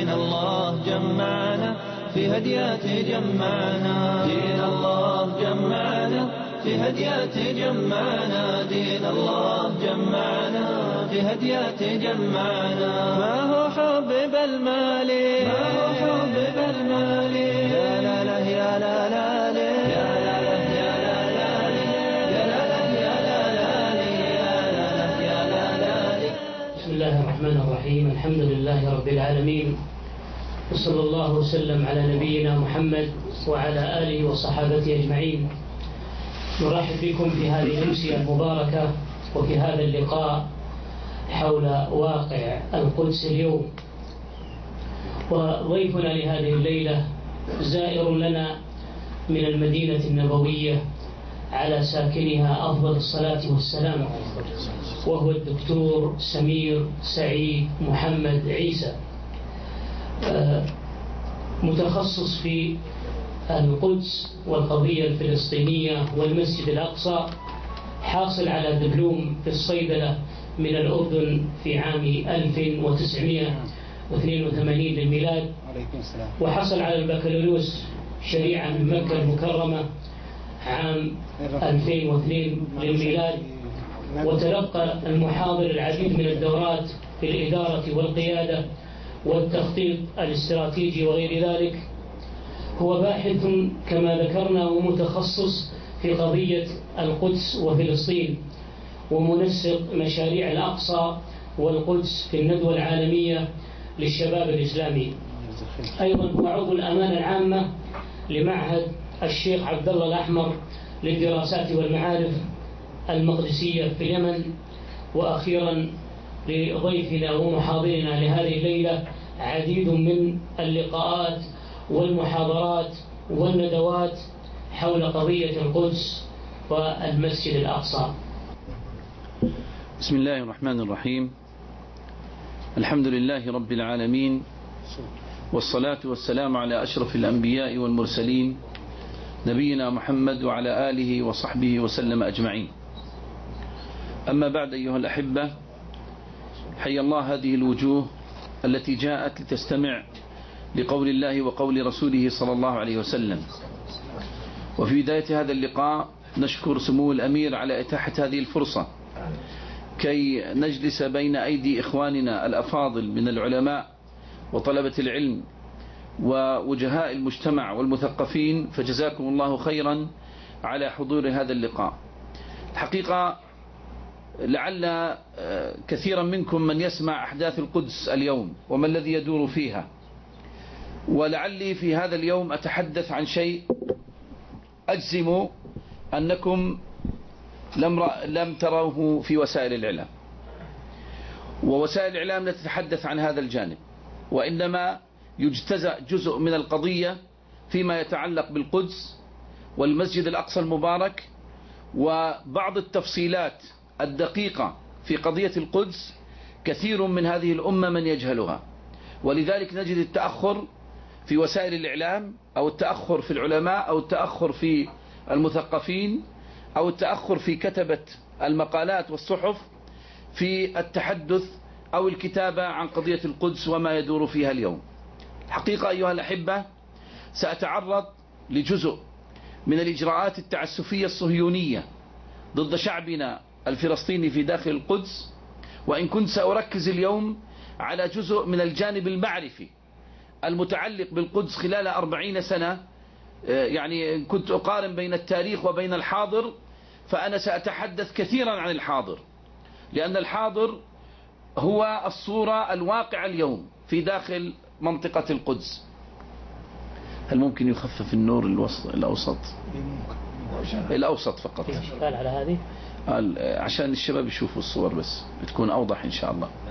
دين الله جمعنا في هديات جمعنا، دين الله جمعنا في هديات جمعنا، دين الله جمعنا في هديات جمعنا. ما هو حبب المال، ما هو حبب المال، يا لا لا يا لا لا يا لا لا يا لا لا يا لا لا يا لا لا يا لا لا يا لا لا. بسم الله الرحمن الرحيم. الحمد لله رب العالمين، وصلى الله وسلم على نبينا محمد وعلى آله وصحابته أجمعين. نرحب بكم في هذه الأمسية المباركة وفي هذا اللقاء حول واقع القدس اليوم. وضيفنا لهذه الليلة زائر لنا من المدينة النبوية على ساكنها أفضل الصلاة والسلام، وهو الدكتور سمير سعيد محمد عيسى، متخصص في القدس والقضية الفلسطينية والمسجد الأقصى، حاصل على دبلوم في الصيدلة من الأردن في عام 1982 للميلاد، وحصل على البكالوريوس شريعة من مكة المكرمة عام 2002 للميلاد، وتلقى المحاضر العديد من الدورات في الإدارة والقيادة والتخطيط الاستراتيجي وغير ذلك. هو باحث كما ذكرنا ومتخصص في قضية القدس وفلسطين، ومنسق مشاريع الأقصى والقدس في الندوة العالمية للشباب الإسلامي. أيضا هو عضو الأمانة العامة لمعهد الشيخ عبد الله الأحمر للدراسات والمعارف المقدسية في اليمن. وأخيرا لضيفنا ومحاضرنا لهذه الليلة عديد من اللقاءات والمحاضرات والندوات حول قضية القدس والمسجد الأقصى. بسم الله الرحمن الرحيم. الحمد لله رب العالمين، والصلاة والسلام على أشرف الأنبياء والمرسلين نبينا محمد وعلى آله وصحبه وسلم أجمعين. أما بعد أيها الأحبة، حي الله هذه الوجوه التي جاءت لتستمع لقول الله وقول رسوله صلى الله عليه وسلم. وفي بداية هذا اللقاء نشكر سمو الأمير على إتاحة هذه الفرصة كي نجلس بين أيدي إخواننا الأفاضل من العلماء وطلبة العلم ووجهاء المجتمع والمثقفين، فجزاكم الله خيرا على حضور هذا اللقاء. الحقيقة لعل كثيرا منكم من يسمع أحداث القدس اليوم وما الذي يدور فيها، ولعلي في هذا اليوم أتحدث عن شيء أجزم أنكم لم تروه في وسائل الإعلام، ووسائل الإعلام لا تتحدث عن هذا الجانب، وإنما يجتزأ جزء من القضية فيما يتعلق بالقدس والمسجد الأقصى المبارك، وبعض التفصيلات الدقيقة في قضية القدس كثير من هذه الأمة من يجهلها. ولذلك نجد التأخر في وسائل الإعلام، أو التأخر في العلماء، أو التأخر في المثقفين، أو التأخر في كتبة المقالات والصحف في التحدث أو الكتابة عن قضية القدس وما يدور فيها اليوم. الحقيقة أيها الأحبة، سأتعرض لجزء من الإجراءات التعسفية الصهيونية ضد شعبنا الفلسطيني في داخل القدس، وإن كنت سأركز اليوم على جزء من الجانب المعرفي المتعلق بالقدس خلال 40 سنة. يعني كنت أقارن بين التاريخ وبين الحاضر، فأنا سأتحدث كثيرا عن الحاضر، لأن الحاضر هو الصورة الواقعة اليوم في داخل منطقة القدس. هل ممكن يخفف النور الأوسط فقط على هذه عشان الشباب يشوفوا الصور بس بتكون أوضح إن شاء الله.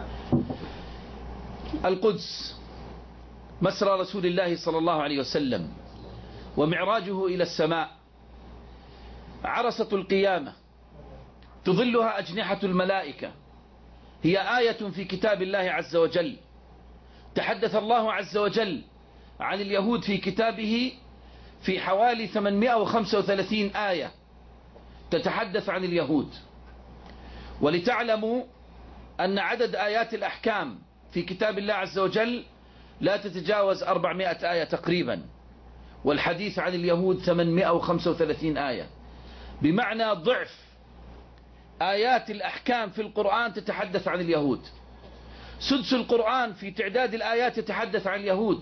القدس مسرى رسول الله صلى الله عليه وسلم ومعراجه إلى السماء، عرصة القيامة تظلها أجنحة الملائكة، هي آية في كتاب الله عز وجل. تحدث الله عز وجل عن اليهود في كتابه في حوالي 835 آية تتحدث عن اليهود. ولتعلموا أن عدد آيات الأحكام في كتاب الله عز وجل لا تتجاوز 400 آية تقريبا، والحديث عن اليهود 835 آية، بمعنى ضعف آيات الأحكام في القرآن تتحدث عن اليهود. سدس القرآن في تعداد الآيات يتحدث عن اليهود.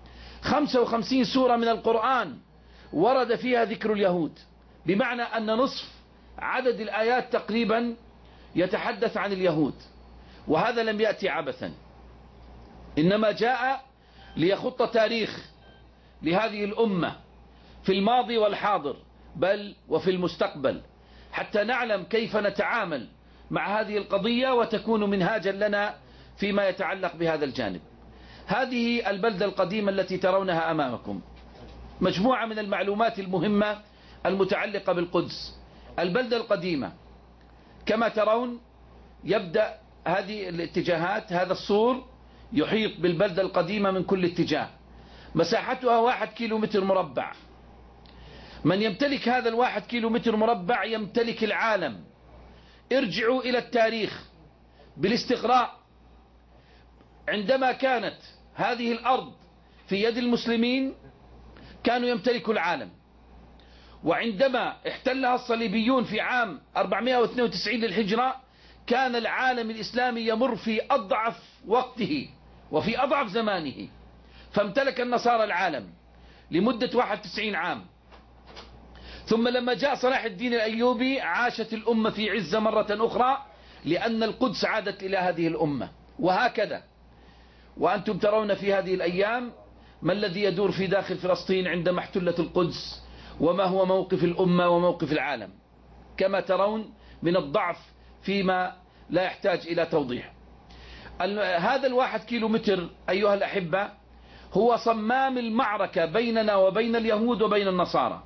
55 سورة من القرآن ورد فيها ذكر اليهود، بمعنى أن نصف عدد الآيات تقريبا يتحدث عن اليهود. وهذا لم يأتي عبثا، إنما جاء ليخط تاريخ لهذه الأمة في الماضي والحاضر بل وفي المستقبل، حتى نعلم كيف نتعامل مع هذه القضية وتكون منهاجا لنا فيما يتعلق بهذا الجانب. هذه البلدة القديمة التي ترونها أمامكم مجموعة من المعلومات المهمة المتعلقة بالقدس. البلدة القديمة كما ترون يبدأ هذه الاتجاهات، هذا السور يحيط بالبلدة القديمة من كل اتجاه، مساحتها 1 كيلومتر مربع. من يمتلك هذا 1 كيلومتر مربع يمتلك العالم. ارجعوا إلى التاريخ بالاستقراء، عندما كانت هذه الأرض في يد المسلمين كانوا يمتلكوا العالم، وعندما احتلها الصليبيون في عام 492 للهجرة كان العالم الإسلامي يمر في أضعف وقته وفي أضعف زمانه، فامتلك النصارى العالم لمدة 91 عام. ثم لما جاء صلاح الدين الأيوبي عاشت الأمة في عزة مرة أخرى، لأن القدس عادت إلى هذه الأمة. وهكذا وأنتم ترون في هذه الأيام ما الذي يدور في داخل فلسطين عندما احتلت القدس، وما هو موقف الأمة وموقف العالم، كما ترون من الضعف فيما لا يحتاج إلى توضيح. هذا 1 كيلومتر أيها الأحبة هو صمام المعركة بيننا وبين اليهود وبين النصارى،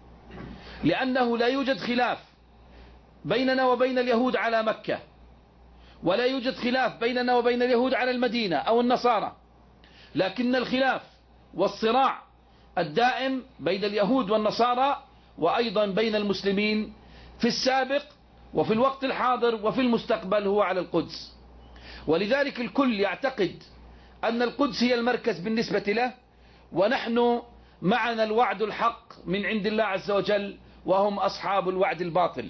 لأنه لا يوجد خلاف بيننا وبين اليهود على مكة، ولا يوجد خلاف بيننا وبين اليهود على المدينة أو النصارى، لكن الخلاف والصراع الدائم بين اليهود والنصارى وأيضا بين المسلمين في السابق وفي الوقت الحاضر وفي المستقبل هو على القدس. ولذلك الكل يعتقد أن القدس هي المركز بالنسبة له، ونحن معنا الوعد الحق من عند الله عز وجل وهم أصحاب الوعد الباطل.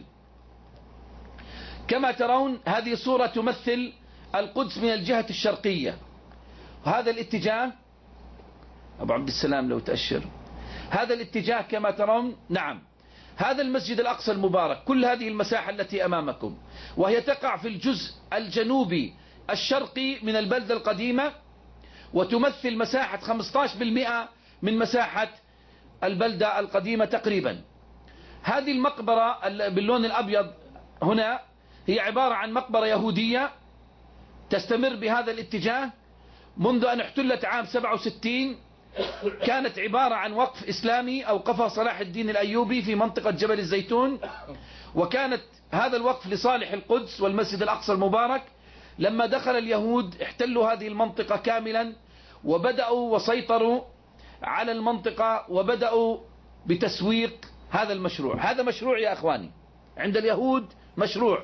كما ترون هذه صورة تمثل القدس من الجهة الشرقية، هذا الاتجاه أبو عبد السلام لو تأشر، هذا الاتجاه كما ترون، نعم هذا المسجد الأقصى المبارك. كل هذه المساحة التي أمامكم وهي تقع في الجزء الجنوبي الشرقي من البلدة القديمة، وتمثل مساحة 15% من مساحة البلدة القديمة تقريبا. هذه المقبرة باللون الأبيض هنا هي عبارة عن مقبرة يهودية تستمر بهذا الاتجاه منذ أن احتلت عام 67. كانت عبارة عن وقف إسلامي أوقفها صلاح الدين الأيوبي في منطقة جبل الزيتون، وكانت هذا الوقف لصالح القدس والمسجد الأقصى المبارك. لما دخل اليهود احتلوا هذه المنطقة كاملا وبدأوا وسيطروا على المنطقة وبدأوا بتسويق هذا المشروع. هذا مشروع يا أخواني عند اليهود، مشروع.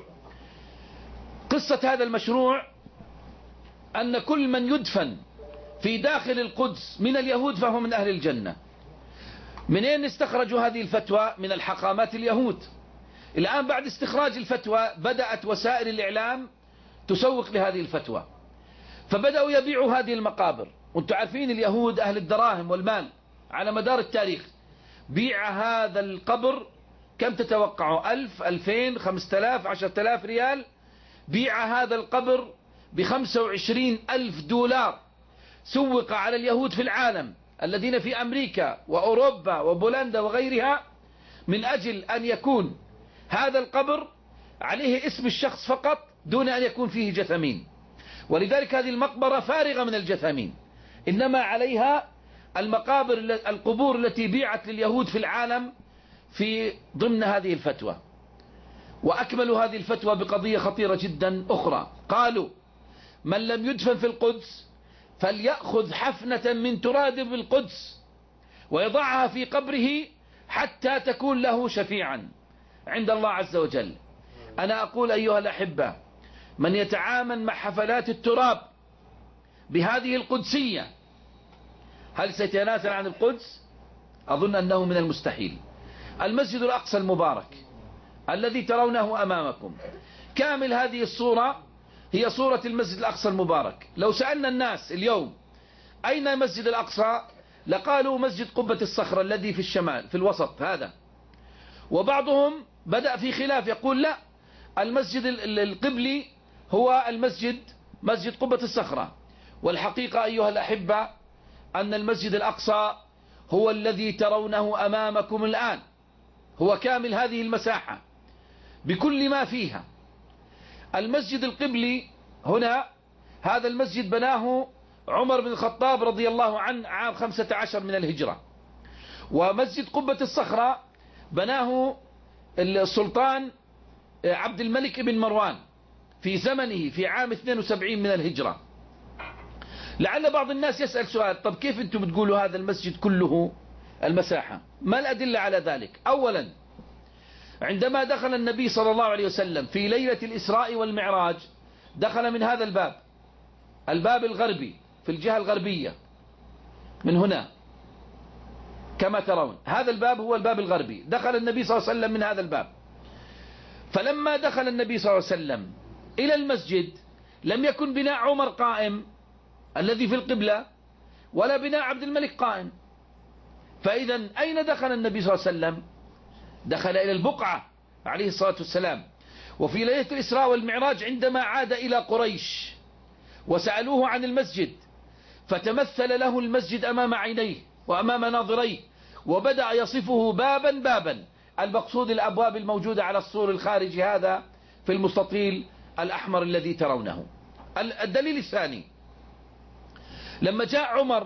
قصة هذا المشروع أن كل من يدفن في داخل القدس من اليهود فهو من أهل الجنة. منين استخرجوا هذه الفتوى؟ من الحقامات اليهود. الآن بعد استخراج الفتوى بدأت وسائل الإعلام تسوق لهذه الفتوى، فبدأوا يبيعوا هذه المقابر. وانتم عارفين اليهود أهل الدراهم والمال على مدار التاريخ. بيع هذا القبر كم تتوقعوا؟ 1000 2000 5000 10000 ريال. بيع هذا القبر ب25,000 دولار. سوق على اليهود في العالم الذين في أمريكا وأوروبا وبولندا وغيرها من أجل أن يكون هذا القبر عليه اسم الشخص فقط دون أن يكون فيه جثمين. ولذلك هذه المقبرة فارغة من الجثامين، إنما عليها القبور التي بيعت لليهود في العالم في ضمن هذه الفتوى. وأكملوا هذه الفتوى بقضية خطيرة جدا أخرى. قالوا من لم يدفن في القدس فليأخذ حفنة من تراب بالقدس ويضعها في قبره حتى تكون له شفيعا عند الله عز وجل. أنا أقول أيها الأحبة، من يتعامل مع حفلات التراب بهذه القدسية هل سيتنازل عن القدس؟ أظن أنه من المستحيل. المسجد الأقصى المبارك الذي ترونه أمامكم، كامل هذه الصورة هي صورة المسجد الأقصى المبارك. لو سألنا الناس اليوم أين المسجد الأقصى لقالوا مسجد قبة الصخرة الذي في الشمال في الوسط هذا، وبعضهم بدأ في خلاف يقول لا، المسجد القبلي هو مسجد قبة الصخرة. والحقيقة أيها الأحبة أن المسجد الأقصى هو الذي ترونه أمامكم الآن، هو كامل هذه المساحة بكل ما فيها. المسجد القبلي هنا، هذا المسجد بناه عمر بن الخطاب رضي الله عنه عام 15 من الهجرة، ومسجد قبة الصخرة بناه السلطان عبد الملك بن مروان في زمنه في عام 72 من الهجرة. لعل بعض الناس يسأل سؤال، طب كيف أنتم بتقولوا هذا المسجد كله المساحة؟ ما الأدلة على ذلك؟ أولا، عندما دخل النبي صلى الله عليه وسلم في ليلة الإسراء والمعراج دخل من هذا الباب الغربي في الجهة الغربية من هنا كما ترون، هذا الباب هو الباب الغربي، دخل النبي صلى الله عليه وسلم من هذا الباب. فلما دخل النبي صلى الله عليه وسلم إلى المسجد لم يكن بناء عمر قائم الذي في القبلة ولا بناء عبد الملك قائم، فإذا أين دخل النبي صلى الله عليه وسلم؟ دخل إلى البقعة عليه الصلاة والسلام. وفي ليلة الإسراء والمعراج عندما عاد إلى قريش وسألوه عن المسجد فتمثل له المسجد أمام عينيه وأمام ناظريه وبدأ يصفه بابا بابا، المقصود الأبواب الموجودة على السور الخارجي هذا في المستطيل الأحمر الذي ترونه. الدليل الثاني، لما جاء عمر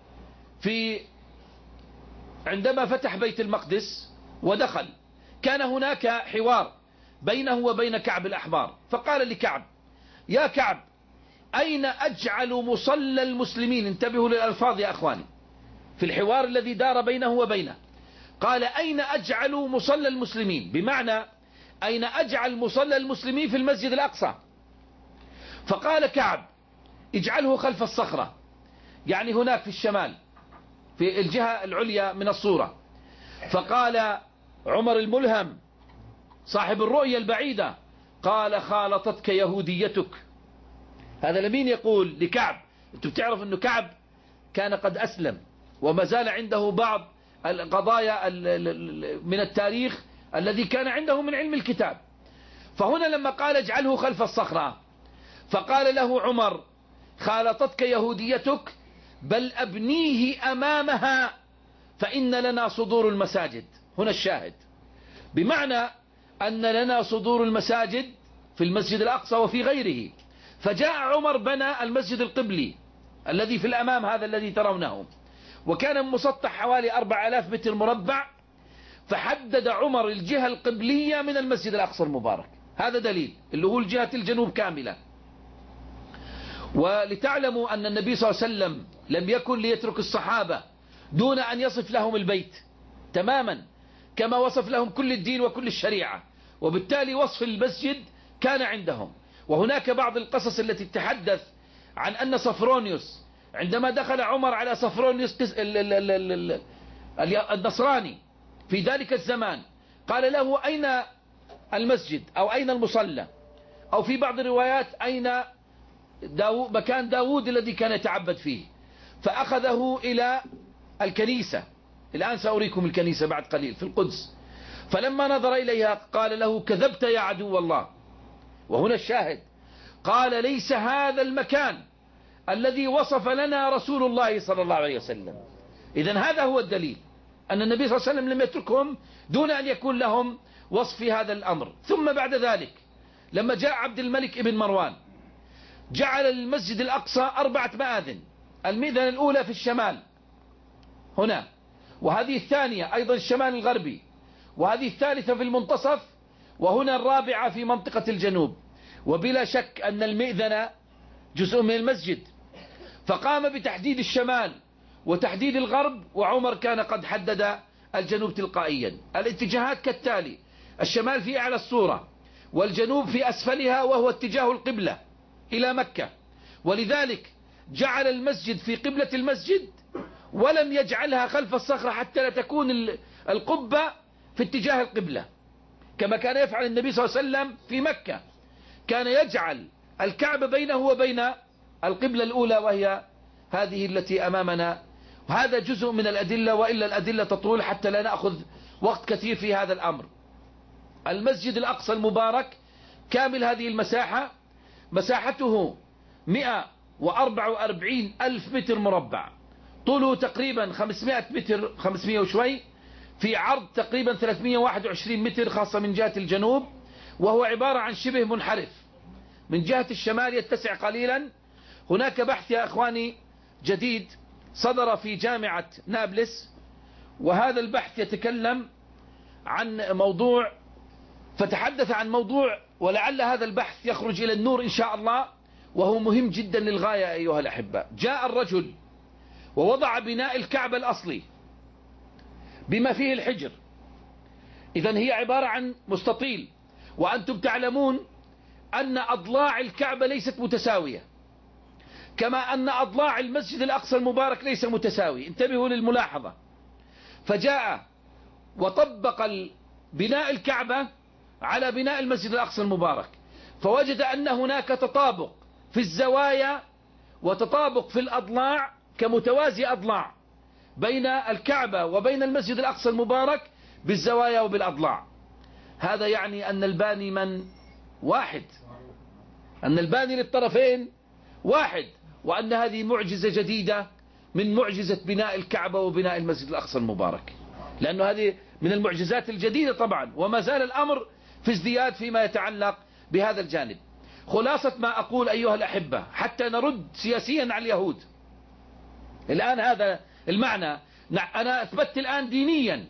عندما فتح بيت المقدس ودخل كان هناك حوار بينه وبين كعب الأحبار، فقال لكعب: يا كعب، أين أجعل مصلى المسلمين؟ انتبهوا للألفاظ يا أخواني في الحوار الذي دار بينه وبينه. قال: أين أجعل مصلى المسلمين؟ بمعنى أين أجعل مصلى المسلمين في المسجد الأقصى؟ فقال كعب: اجعله خلف الصخرة، يعني هناك في الشمال في الجهة العليا من الصورة. فقال عمر الملهم صاحب الرؤية البعيدة، قال: خالطتك يهوديتك. هذا لمين يقول؟ لكعب. انتم بتعرف أنه كعب كان قد أسلم وما زال عنده بعض القضايا من التاريخ الذي كان عنده من علم الكتاب. فهنا لما قال اجعله خلف الصخرة فقال له عمر: خالطتك يهوديتك، بل أبنيه أمامها فإن لنا صدور المساجد. هنا الشاهد، بمعنى أن لنا صدور المساجد في المسجد الأقصى وفي غيره. فجاء عمر بنى المسجد القبلي الذي في الأمام هذا الذي ترونه، وكان مسطح حوالي 4000 متر مربع، فحدد عمر الجهة القبلية من المسجد الأقصى المبارك. هذا دليل اللي هو الجهة الجنوب كاملة. ولتعلموا أن النبي صلى الله عليه وسلم لم يكن ليترك الصحابة دون أن يصف لهم البيت تماما كما وصف لهم كل الدين وكل الشريعة، وبالتالي وصف المسجد كان عندهم. وهناك بعض القصص التي تتحدث عن أن صفرونيوس عندما دخل عمر على صفرونيوس النصراني في ذلك الزمان قال له: أين المسجد أو أين المصلى، أو في بعض الروايات أين مكان داود الذي كان يتعبد فيه، فأخذه إلى الكنيسة. الآن سأريكم الكنيسة بعد قليل في القدس. فلما نظر إليها قال له: كذبت يا عدو الله. وهنا الشاهد، قال: ليس هذا المكان الذي وصف لنا رسول الله صلى الله عليه وسلم. إذن هذا هو الدليل أن النبي صلى الله عليه وسلم لم يتركهم دون أن يكون لهم وصف في هذا الأمر. ثم بعد ذلك لما جاء عبد الملك بن مروان جعل المسجد الأقصى 4 مآذن، المئذنة الأولى في الشمال هنا، وهذه الثانية أيضا الشمال الغربي، وهذه الثالثة في المنتصف، وهنا الرابعة في منطقة الجنوب. وبلا شك أن المئذنة جزء من المسجد، فقام بتحديد الشمال وتحديد الغرب، وعمر كان قد حدد الجنوب تلقائيا. الاتجاهات كالتالي: الشمال في أعلى الصورة، والجنوب في أسفلها وهو اتجاه القبلة إلى مكة. ولذلك جعل المسجد في قبلة المسجد، ولم يجعلها خلف الصخرة حتى لا تكون القبة في اتجاه القبلة، كما كان يفعل النبي صلى الله عليه وسلم في مكة. كان يجعل الكعبة بينه وبين القبلة الأولى وهي هذه التي أمامنا. وهذا جزء من الأدلة، وإلا الأدلة تطول حتى لا نأخذ وقت كثير في هذا الأمر. المسجد الأقصى المبارك كامل هذه المساحة، مساحته 144 ألف متر مربع، طوله تقريبا 500 متر، 500 وشوي، في عرض تقريبا 321 متر خاصة من جهة الجنوب، وهو عبارة عن شبه منحرف. من جهة الشمال يتسع قليلا. هناك بحث يا أخواني جديد صدر في جامعة نابلس، وهذا البحث يتكلم عن موضوع، فتحدث عن موضوع، ولعل هذا البحث يخرج إلى النور إن شاء الله، وهو مهم جدا للغاية أيها الأحبة. جاء الرجل ووضع بناء الكعبة الأصلي بما فيه الحجر، إذن هي عبارة عن مستطيل، وأنتم تعلمون أن أضلاع الكعبة ليست متساوية، كما أن أضلاع المسجد الأقصى المبارك ليس متساوي. انتبهوا للملاحظة. فجاء وطبق بناء الكعبة على بناء المسجد الأقصى المبارك، فوجد أن هناك تطابق في الزوايا وتطابق في الأضلاع كمتوازي أضلاع بين الكعبة وبين المسجد الأقصى المبارك بالزوايا وبالأضلاع. هذا يعني أن الباني من واحد، أن الباني للطرفين واحد، وأن هذه معجزة جديدة من معجزة بناء الكعبة وبناء المسجد الأقصى المبارك، لأنه هذه من المعجزات الجديدة طبعا، وما زال الأمر في ازدياد فيما يتعلق بهذا الجانب. خلاصة ما أقول أيها الأحبة حتى نرد سياسيا على اليهود الآن هذا المعنى. أنا أثبت الآن دينيا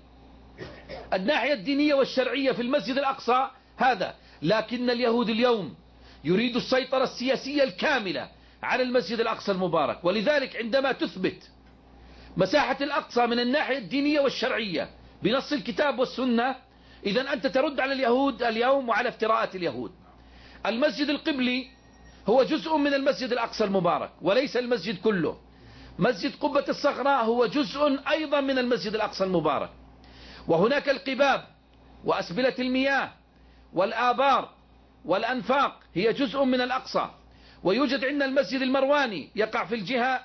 الناحية الدينية والشرعية في المسجد الأقصى هذا، لكن اليهود اليوم يريد السيطرة السياسية الكاملة على المسجد الأقصى المبارك. ولذلك عندما تثبت مساحة الأقصى من الناحية الدينية والشرعية بنص الكتاب والسنة، إذن أنت ترد على اليهود اليوم وعلى افتراءات اليهود. المسجد القبلي هو جزء من المسجد الأقصى المبارك وليس المسجد كله. مسجد قبة الصخرة هو جزء أيضا من المسجد الأقصى المبارك. وهناك القباب وأسبلة المياه والآبار والأنفاق هي جزء من الأقصى. ويوجد عندنا المسجد المرواني يقع في الجهة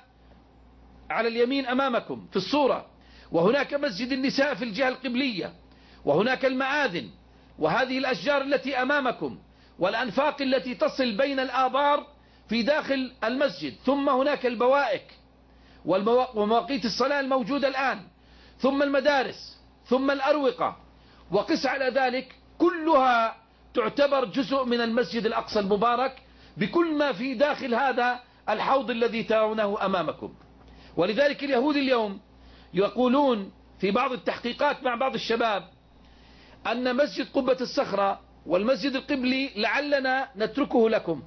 على اليمين أمامكم في الصورة، وهناك مسجد النساء في الجهة القبلية، وهناك المآذن وهذه الأشجار التي أمامكم والأنفاق التي تصل بين الآبار في داخل المسجد، ثم هناك البوائك ومواقيت الصلاة الموجودة الآن، ثم المدارس، ثم الأروقة، وقس على ذلك كلها تعتبر جزء من المسجد الأقصى المبارك بكل ما في داخل هذا الحوض الذي ترونه أمامكم. ولذلك اليهود اليوم يقولون في بعض التحقيقات مع بعض الشباب أن مسجد قبة الصخرة والمسجد القبلي لعلنا نتركه لكم،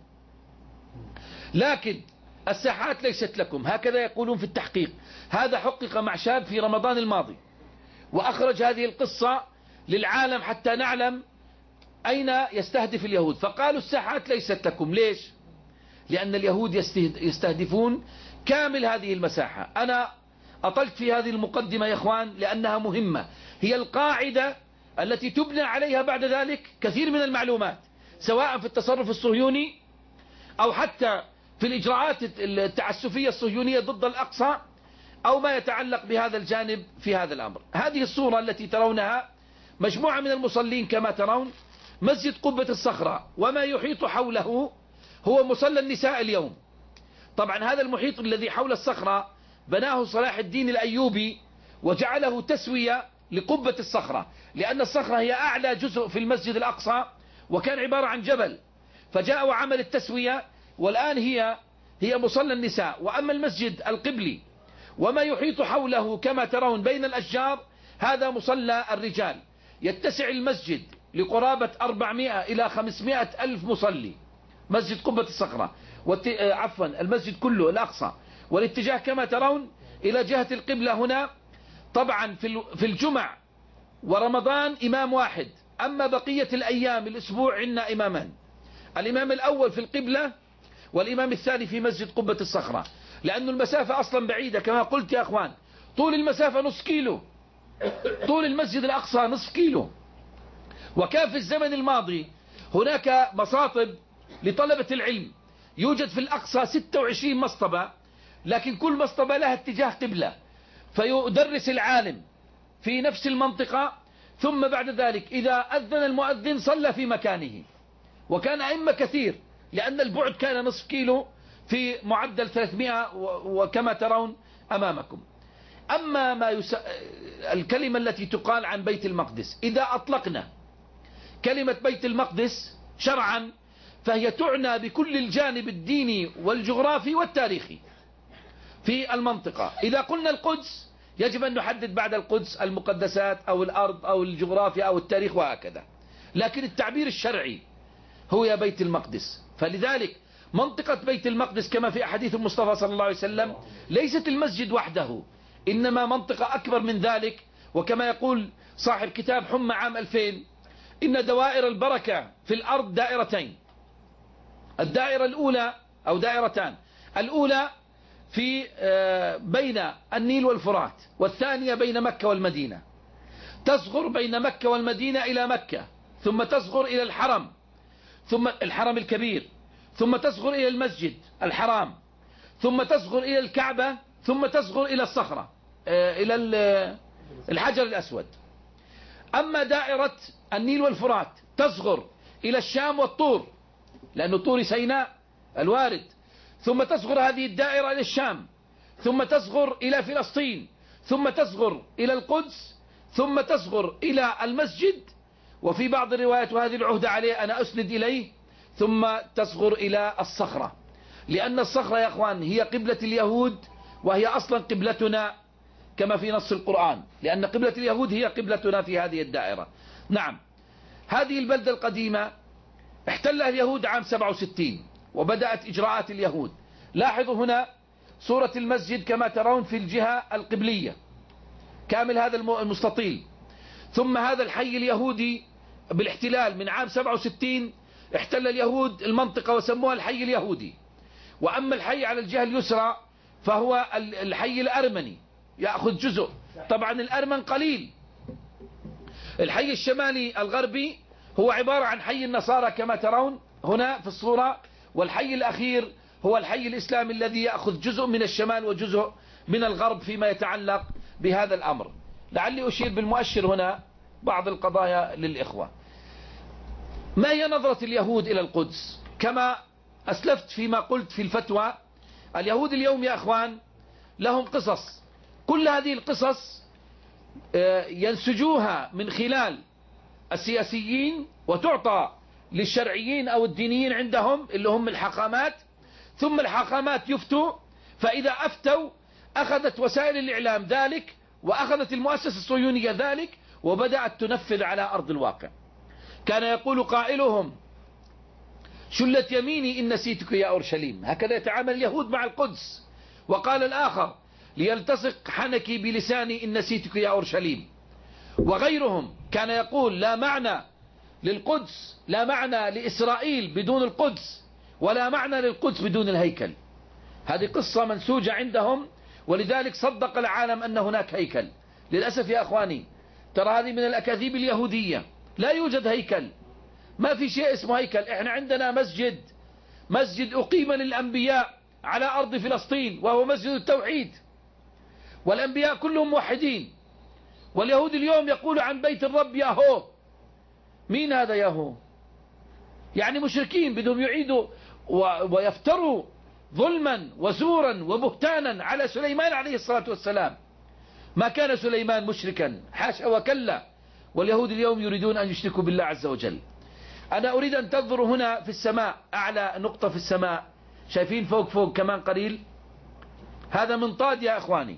لكن الساحات ليست لكم، هكذا يقولون في التحقيق. هذا حقق مع شاب في رمضان الماضي وأخرج هذه القصة للعالم حتى نعلم أين يستهدف اليهود. فقالوا الساحات ليست لكم. ليش؟ لأن اليهود يستهدفون كامل هذه المساحة. أنا أطلت في هذه المقدمة يا إخوان لأنها مهمة، هي القاعدة التي تبنى عليها بعد ذلك كثير من المعلومات، سواء في التصرف الصهيوني أو حتى في الإجراءات التعسفية الصهيونية ضد الأقصى أو ما يتعلق بهذا الجانب في هذا الأمر. هذه الصورة التي ترونها مجموعة من المصلين كما ترون، مسجد قبة الصخرة وما يحيط حوله هو مصلى النساء اليوم. طبعا هذا المحيط الذي حول الصخرة بناه صلاح الدين الأيوبي وجعله تسوية لقبة الصخرة، لأن الصخرة هي أعلى جزء في المسجد الأقصى وكان عبارة عن جبل، فجاء وعمل التسوية، والآن هي مصلى النساء. وأما المسجد القبلي وما يحيط حوله كما ترون بين الأشجار هذا مصلى الرجال، يتسع المسجد لقرابة 400 إلى 500 ألف مصلي، مسجد قبة الصخرة عفوا المسجد كله الأقصى، والاتجاه كما ترون إلى جهة القبلة هنا. طبعا في الجمع ورمضان إمام واحد، أما بقية الأيام الأسبوع عندنا إمامان، الإمام الأول في القبلة والإمام الثاني في مسجد قبة الصخرة، لأن المسافة أصلا بعيدة كما قلت يا أخوان. طول المسافة نصف كيلو، طول المسجد الأقصى نصف كيلو. وكان في الزمن الماضي هناك مصاطب لطلبة العلم، يوجد في الأقصى 26 مصطبة، لكن كل مصطبة لها اتجاه قبلة، فيدرس العالم في نفس المنطقة، ثم بعد ذلك إذا أذن المؤذن صلى في مكانه. وكان أئمة كثير، لأن البعد كان نصف كيلو في معدل 300 وكما ترون أمامكم. أما الكلمة التي تقال عن بيت المقدس، إذا أطلقنا كلمة بيت المقدس شرعا فهي تعنى بكل الجانب الديني والجغرافي والتاريخي في المنطقة. إذا قلنا القدس يجب أن نحدد بعد القدس المقدسات أو الأرض أو الجغرافيا أو التاريخ وهكذا، لكن التعبير الشرعي هو يا بيت المقدس. فلذلك منطقة بيت المقدس كما في أحاديث المصطفى صلى الله عليه وسلم ليست المسجد وحده، إنما منطقة أكبر من ذلك. وكما يقول صاحب كتاب حمى عام 2000: إن دوائر البركة في الأرض دائرتين، الدائرة الأولى أو دائرتان، الأولى في بين النيل والفرات، والثانية بين مكة والمدينة. تصغر بين مكة والمدينة إلى مكة، ثم تصغر إلى الحرم، ثم الحرم الكبير، ثم تصغر إلى المسجد الحرام، ثم تصغر إلى الكعبة، ثم تصغر إلى الصخرة إلى الحجر الأسود. أما دائرة النيل والفرات تصغر إلى الشام والطور، لأنه طور سيناء الوارد، ثم تصغر هذه الدائرة إلى الشام، ثم تصغر إلى فلسطين، ثم تصغر إلى القدس، ثم تصغر إلى المسجد، وفي بعض الروايات وهذه العهدة عليه أنا أسند إليه، ثم تصغر إلى الصخرة، لأن الصخرة يا أخوان هي قبلة اليهود، وهي أصلا قبلتنا كما في نص القرآن، لأن قبلة اليهود هي قبلتنا في هذه الدائرة. نعم، هذه البلدة القديمة احتلها اليهود عام 67 وبدأت إجراءات اليهود. لاحظوا هنا صورة المسجد كما ترون في الجهة القبلية كامل هذا المستطيل. ثم هذا الحي اليهودي بالاحتلال من عام 67 احتل اليهود المنطقة وسموها الحي اليهودي. وأما الحي على الجهة اليسرى فهو الحي الأرمني يأخذ جزء، طبعا الأرمن قليل. الحي الشمالي الغربي هو عبارة عن حي النصارى كما ترون هنا في الصورة، والحي الأخير هو الحي الإسلامي الذي يأخذ جزء من الشمال وجزء من الغرب فيما يتعلق بهذا الأمر. لعلي أشير بالمؤشر هنا بعض القضايا للإخوة. ما هي نظرة اليهود إلى القدس؟ كما أسلفت فيما قلت في الفتوى، اليهود اليوم يا أخوان لهم قصص، كل هذه القصص ينسجوها من خلال السياسيين وتعطى للشرعيين أو الدينيين عندهم اللي هم الحاخامات، ثم الحاخامات يفتوا، فإذا أفتوا أخذت وسائل الإعلام ذلك، وأخذت المؤسسة الصهيونية ذلك، وبدأت تنفذ على أرض الواقع. كان يقول قائلهم: شلت يميني إن نسيتك يا أورشليم. هكذا يتعامل اليهود مع القدس. وقال الآخر: ليلتصق حنكي بلساني إن نسيتك يا أورشليم. وغيرهم كان يقول: لا معنى للقدس، لا معنى لإسرائيل بدون القدس، ولا معنى للقدس بدون الهيكل. هذه قصة منسوجة عندهم، ولذلك صدق العالم أن هناك هيكل. للأسف يا أخواني ترى هذه من الأكاذيب اليهودية، لا يوجد هيكل، ما في شيء اسمه هيكل. احنا عندنا مسجد أقيم للأنبياء على أرض فلسطين، وهو مسجد التوحيد، والأنبياء كلهم موحدين. واليهود اليوم يقولوا عن بيت الرب ياهو. مين هذا ياهو؟ يعني مشركين بدهم يعيدوا ويفتروا ظلما وزورا وبهتانا على سليمان عليه الصلاة والسلام. ما كان سليمان مشركا، حاشا وكلا. واليهود اليوم يريدون أن يشركوا بالله عز وجل. أنا أريد أن تنظروا هنا في السماء، أعلى نقطة في السماء، شايفين فوق كمان قليل؟ هذا منطاد يا أخواني،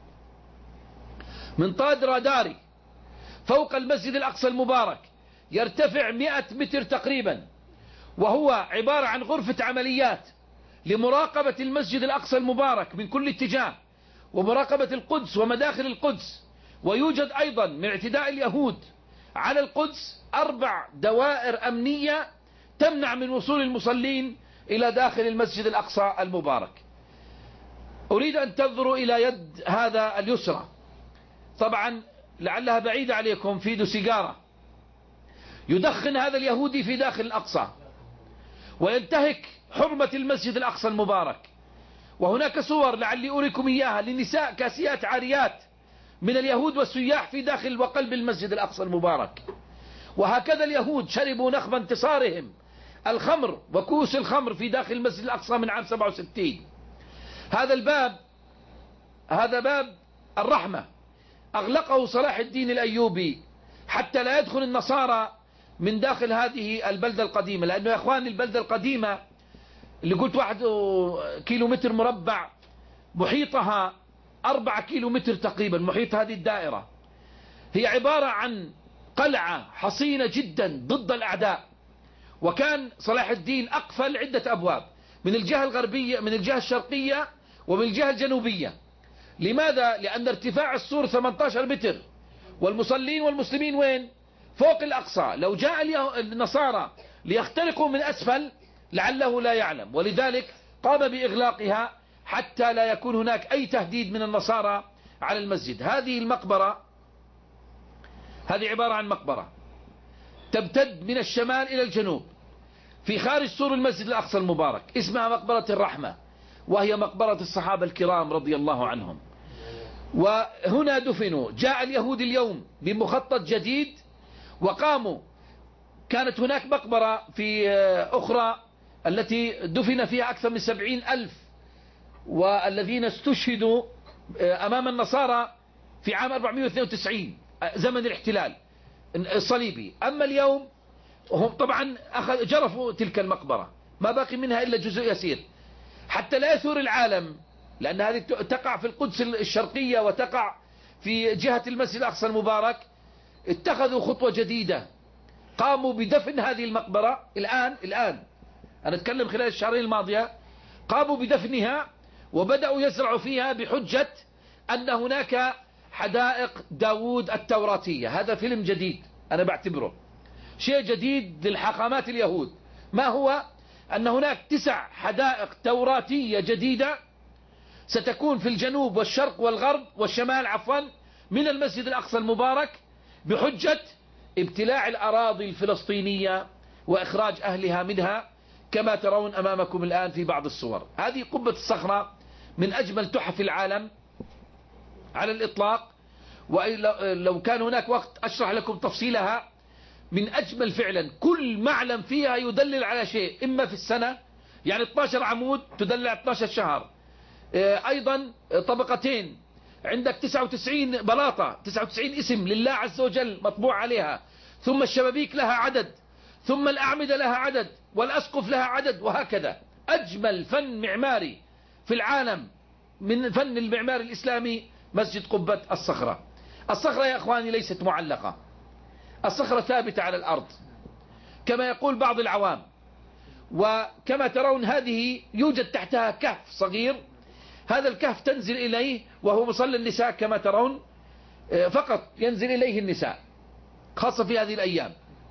منطاد راداري فوق المسجد الأقصى المبارك، يرتفع 100 متر تقريبا، وهو عبارة عن غرفة عمليات لمراقبة المسجد الأقصى المبارك من كل اتجاه، ومراقبة القدس ومداخل القدس. ويوجد أيضا من اعتداء اليهود على القدس 4 دوائر أمنية تمنع من وصول المصلين إلى داخل المسجد الأقصى المبارك. أريد أن تنظروا إلى يد هذا اليسرى، طبعا لعلها بعيدة عليكم، في سيجارة، يدخن هذا اليهودي في داخل الأقصى وينتهك حرمة المسجد الأقصى المبارك. وهناك صور لعلي أريكم إياها لنساء كاسيات عاريات من اليهود والسياح في داخل وقلب المسجد الأقصى المبارك. وهكذا اليهود شربوا نخب انتصارهم الخمر وكؤوس الخمر في داخل المسجد الأقصى من عام 67. هذا باب الرحمة أغلقه صلاح الدين الأيوبي حتى لا يدخل النصارى من داخل هذه البلدة القديمة. لأنه يا أخوان البلدة القديمة اللي قلت 1 كيلومتر مربع محيطها 4 كيلومتر تقريبا، محيط هذه الدائرة هي عبارة عن قلعة حصينة جدا ضد الأعداء. وكان صلاح الدين أقفل عدة أبواب من الجهة الغربية، من الجهة الشرقية، ومن الجهة الجنوبية. لماذا؟ لأن ارتفاع السور 18 متر والمصلين والمسلمين وين؟ فوق الأقصى. لو جاء النصارى ليخترقوا من أسفل لعله لا يعلم، ولذلك قام بإغلاقها حتى لا يكون هناك أي تهديد من النصارى على المسجد. هذه المقبرة هذه عبارة عن مقبرة تمتد من الشمال إلى الجنوب في خارج سور المسجد الأقصى المبارك، اسمها مقبرة الرحمة، وهي مقبرة الصحابة الكرام رضي الله عنهم. وهنا دفنوا. جاء اليهود اليوم بمخطط جديد وقاموا. كانت هناك مقبرة في أخرى التي دفن فيها أكثر من 70,000 والذين استشهدوا أمام النصارى في عام 492 زمن الاحتلال الصليبي. أما اليوم هم طبعا جرفوا تلك المقبرة، ما باقي منها إلا جزء يسير حتى لا يثور العالم، لأن هذه تقع في القدس الشرقية وتقع في جهة المسجد الأقصى المبارك. اتخذوا خطوة جديدة، قاموا بدفن هذه المقبرة الآن أنا أتكلم خلال الشهرين الماضية، قاموا بدفنها وبدأوا يزرعوا فيها بحجة أن هناك حدائق داوود التوراتية. هذا فيلم جديد، أنا بعتبره شيء جديد للحاخامات اليهود. ما هو؟ أن هناك 9 حدائق توراتية جديدة ستكون في الجنوب والشرق والغرب والشمال عفوا من المسجد الأقصى المبارك بحجة ابتلاع الأراضي الفلسطينية وإخراج أهلها منها، كما ترون أمامكم الآن في بعض الصور. هذه قبة الصخرة من أجمل تحف العالم على الإطلاق، ولو كان هناك وقت أشرح لكم تفصيلها. من أجمل فعلا، كل معلم فيها يدلل على شيء، إما في السنة يعني 12 عمود تدلل على 12 شهر، أيضا طبقتين، عندك 99 بلاطة، 99 اسم لله عز وجل مطبوع عليها، ثم الشبابيك لها عدد، ثم الأعمدة لها عدد، والأسقف لها عدد، وهكذا. أجمل فن معماري في العالم من فن المعمار الإسلامي مسجد قبة الصخرة. الصخرة يا أخواني ليست معلقة، الصخرة ثابتة على الأرض كما يقول بعض العوام. وكما ترون هذه يوجد تحتها كهف صغير، هذا الكهف تنزل إليه وهو مصلى النساء كما ترون، فقط ينزل إليه النساء، خاصة في هذه الأيام.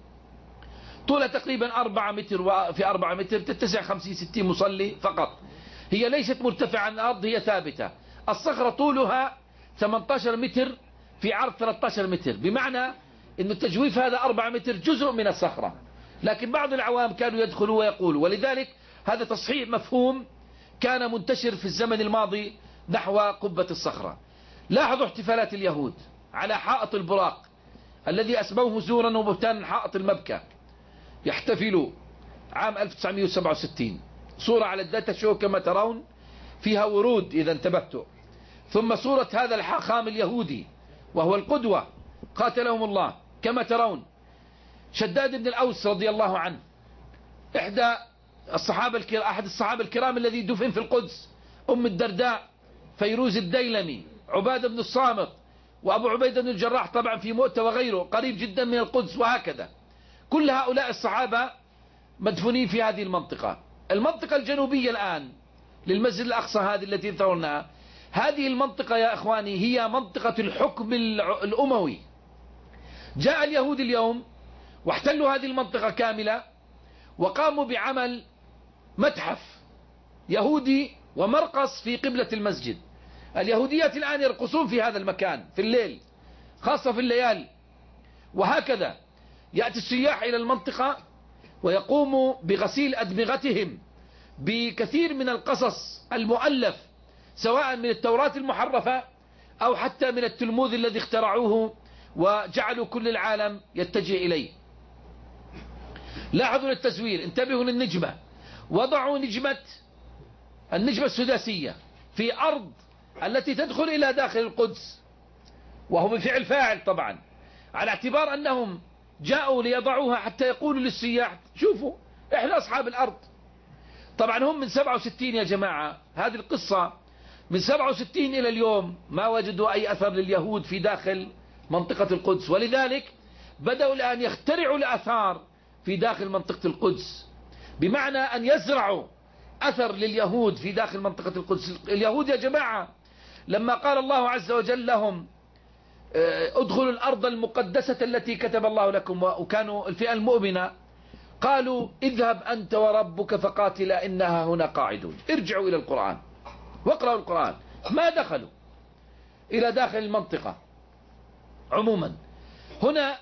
طولها تقريبا 4 متر وفي 4 متر، تتسع 50-60 مصلي فقط. هي ليست مرتفعة عن الأرض، هي ثابتة. الصخرة طولها 18 متر في عرض 13 متر، بمعنى أن التجويف هذا 4 متر جزء من الصخرة. لكن بعض العوام كانوا يدخلوا ويقولوا، ولذلك هذا تصحيح مفهوم كان منتشر في الزمن الماضي نحو قبة الصخرة. لاحظوا احتفالات اليهود على حائط البراق الذي أسموه زورا وبهتانا حائط المبكى. يحتفلوا عام 1967، صورة على الداتا شو كما ترون فيها ورود إذا انتبهتوا، ثم صورة هذا الحاخام اليهودي وهو القدوة قاتلهم الله كما ترون، شداد بن الأوس رضي الله عنه، أحد الصحابة الكرام الذي دفن في القدس، أم الدرداء، فيروز الديلمي، عبادة بن الصامت، وأبو عبيدة بن الجراح طبعا في مؤتة وغيره قريب جدا من القدس، وهكذا. كل هؤلاء الصحابة مدفونين في هذه المنطقة. المنطقة الجنوبية الآن للمسجد الأقصى هذه التي ترونها، هذه المنطقة يا أخواني هي منطقة الحكم الأموي. جاء اليهود اليوم واحتلوا هذه المنطقة كاملة وقاموا بعمل متحف يهودي ومرقص في قبلة المسجد. اليهوديات الآن يرقصون في هذا المكان في الليل خاصة في الليالي. وهكذا يأتي السياح إلى المنطقة ويقوموا بغسيل أدمغتهم بكثير من القصص المؤلف، سواء من التوراة المحرفة أو حتى من التلموذ الذي اخترعوه وجعلوا كل العالم يتجه إليه. لاحظوا للتزوير، انتبهوا للنجمة، وضعوا النجمة السداسية في أرض التي تدخل إلى داخل القدس، وهو بفعل فاعل طبعا، على اعتبار أنهم جاءوا ليضعوها حتى يقولوا للسياح شوفوا إحنا أصحاب الأرض. طبعا هم من 67 يا جماعة، هذه القصة من 67 إلى اليوم ما وجدوا أي أثر لليهود في داخل منطقة القدس، ولذلك بدأوا الآن يخترعوا الآثار في داخل منطقة القدس، بمعنى أن يزرعوا أثر لليهود في داخل منطقة القدس. اليهود يا جماعة لما قال الله عز وجل لهم ادخلوا الأرض المقدسة التي كتب الله لكم، وكانوا الفئة المؤمنة، قالوا اذهب أنت وربك فقاتلا إنها هنا قاعدون. ارجعوا إلى القرآن واقرأوا القرآن. ما دخلوا إلى داخل المنطقة. عموما هنا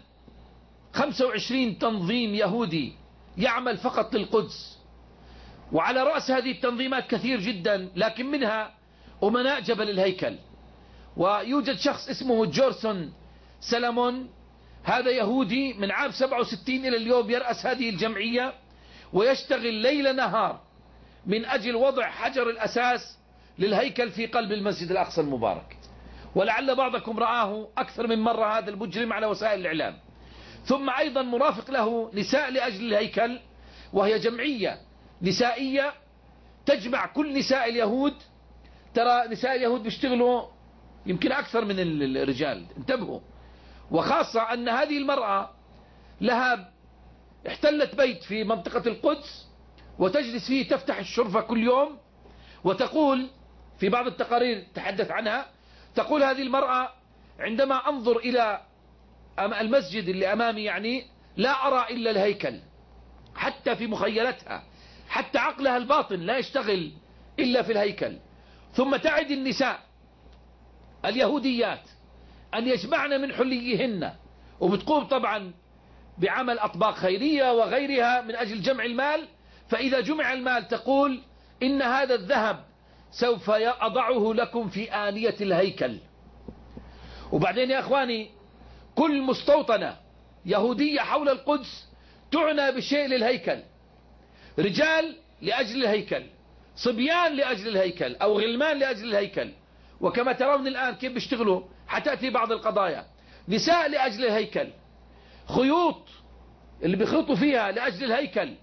25 تنظيم يهودي يعمل فقط للقدس، وعلى رأس هذه التنظيمات كثير جدا، لكن منها أمناء جبل الهيكل. ويوجد شخص اسمه جورسون سلمون، هذا يهودي من عام 67 إلى اليوم يرأس هذه الجمعية، ويشتغل ليل نهار من أجل وضع حجر الأساس للهيكل في قلب المسجد الأقصى المبارك. ولعل بعضكم رآه أكثر من مرة هذا المجرم على وسائل الإعلام. ثم أيضا مرافق له نساء لأجل الهيكل، وهي جمعية نسائية تجمع كل نساء اليهود. ترى نساء اليهود بيشتغلوا يمكن أكثر من الرجال، انتبهوا. وخاصة أن هذه المرأة لها احتلت بيت في منطقة القدس وتجلس فيه، تفتح الشرفة كل يوم، وتقول في بعض التقارير تحدث عنها، تقول هذه المرأة عندما أنظر إلى المسجد اللي أمامي يعني لا أرى إلا الهيكل، حتى في مخيلتها، حتى عقلها الباطن لا يشتغل إلا في الهيكل. ثم تعد النساء اليهوديات أن يجمعن من حليهن، وبتقوم طبعا بعمل أطباق خيرية وغيرها من أجل جمع المال. فإذا جمع المال تقول إن هذا الذهب سوف أضعه لكم في آنية الهيكل. وبعدين يا أخواني كل مستوطنة يهودية حول القدس تعنى بشيء للهيكل، رجال لأجل الهيكل، صبيان لأجل الهيكل، أو غلمان لأجل الهيكل. وكما ترون الآن كيف بيشتغلوا، حتأتي بعض القضايا، نساء لأجل الهيكل، خيوط اللي بيخلطوا فيها لأجل الهيكل،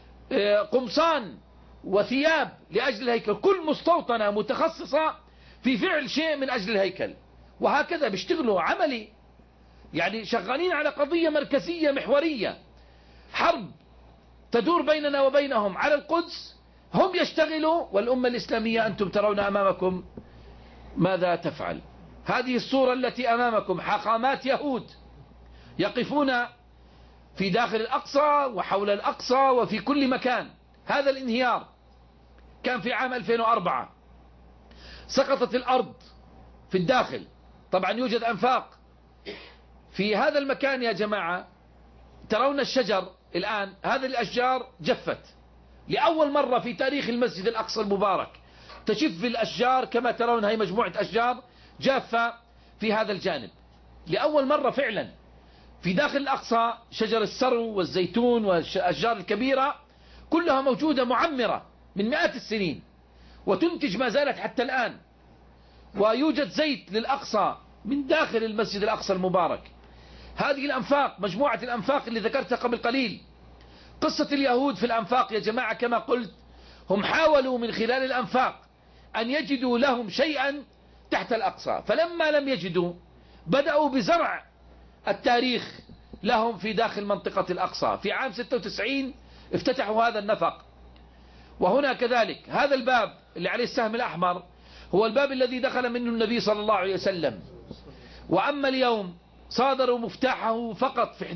قمصان وثياب لأجل الهيكل. كل مستوطنة متخصصة في فعل شيء من أجل الهيكل، وهكذا بيشتغلوا عملي، يعني شغالين على قضية مركزية محورية، حرب تدور بيننا وبينهم على القدس، هم يشتغلوا، والأمة الإسلامية أنتم ترون أمامكم ماذا تفعل. هذه الصورة التي أمامكم حاخامات يهود يقفون في داخل الأقصى وحول الأقصى وفي كل مكان. هذا الانهيار كان في عام 2004، سقطت الأرض في الداخل. طبعا يوجد أنفاق في هذا المكان يا جماعة، ترون الشجر الآن، هذه الأشجار جفت لأول مرة في تاريخ المسجد الأقصى المبارك، تجف الأشجار كما ترون، هي مجموعة أشجار جافة في هذا الجانب لأول مرة فعلا في داخل الأقصى. شجر السرو والزيتون والأشجار الكبيرة كلها موجودة معمرة من مئات السنين، وتنتج ما زالت حتى الآن. ويوجد زيت للأقصى من داخل المسجد الأقصى المبارك. هذه الأنفاق، مجموعة الأنفاق اللي ذكرتها قبل قليل. قصة اليهود في الأنفاق يا جماعة كما قلت، هم حاولوا من خلال الأنفاق أن يجدوا لهم شيئا تحت الأقصى، فلما لم يجدوا بدأوا بزرع التاريخ لهم في داخل منطقة الأقصى. في عام 96 افتتحوا هذا النفق. وهنا كذلك هذا الباب اللي عليه السهم الأحمر هو الباب الذي دخل منه النبي صلى الله عليه وسلم. وأما اليوم صادروا مفتاحه فقط في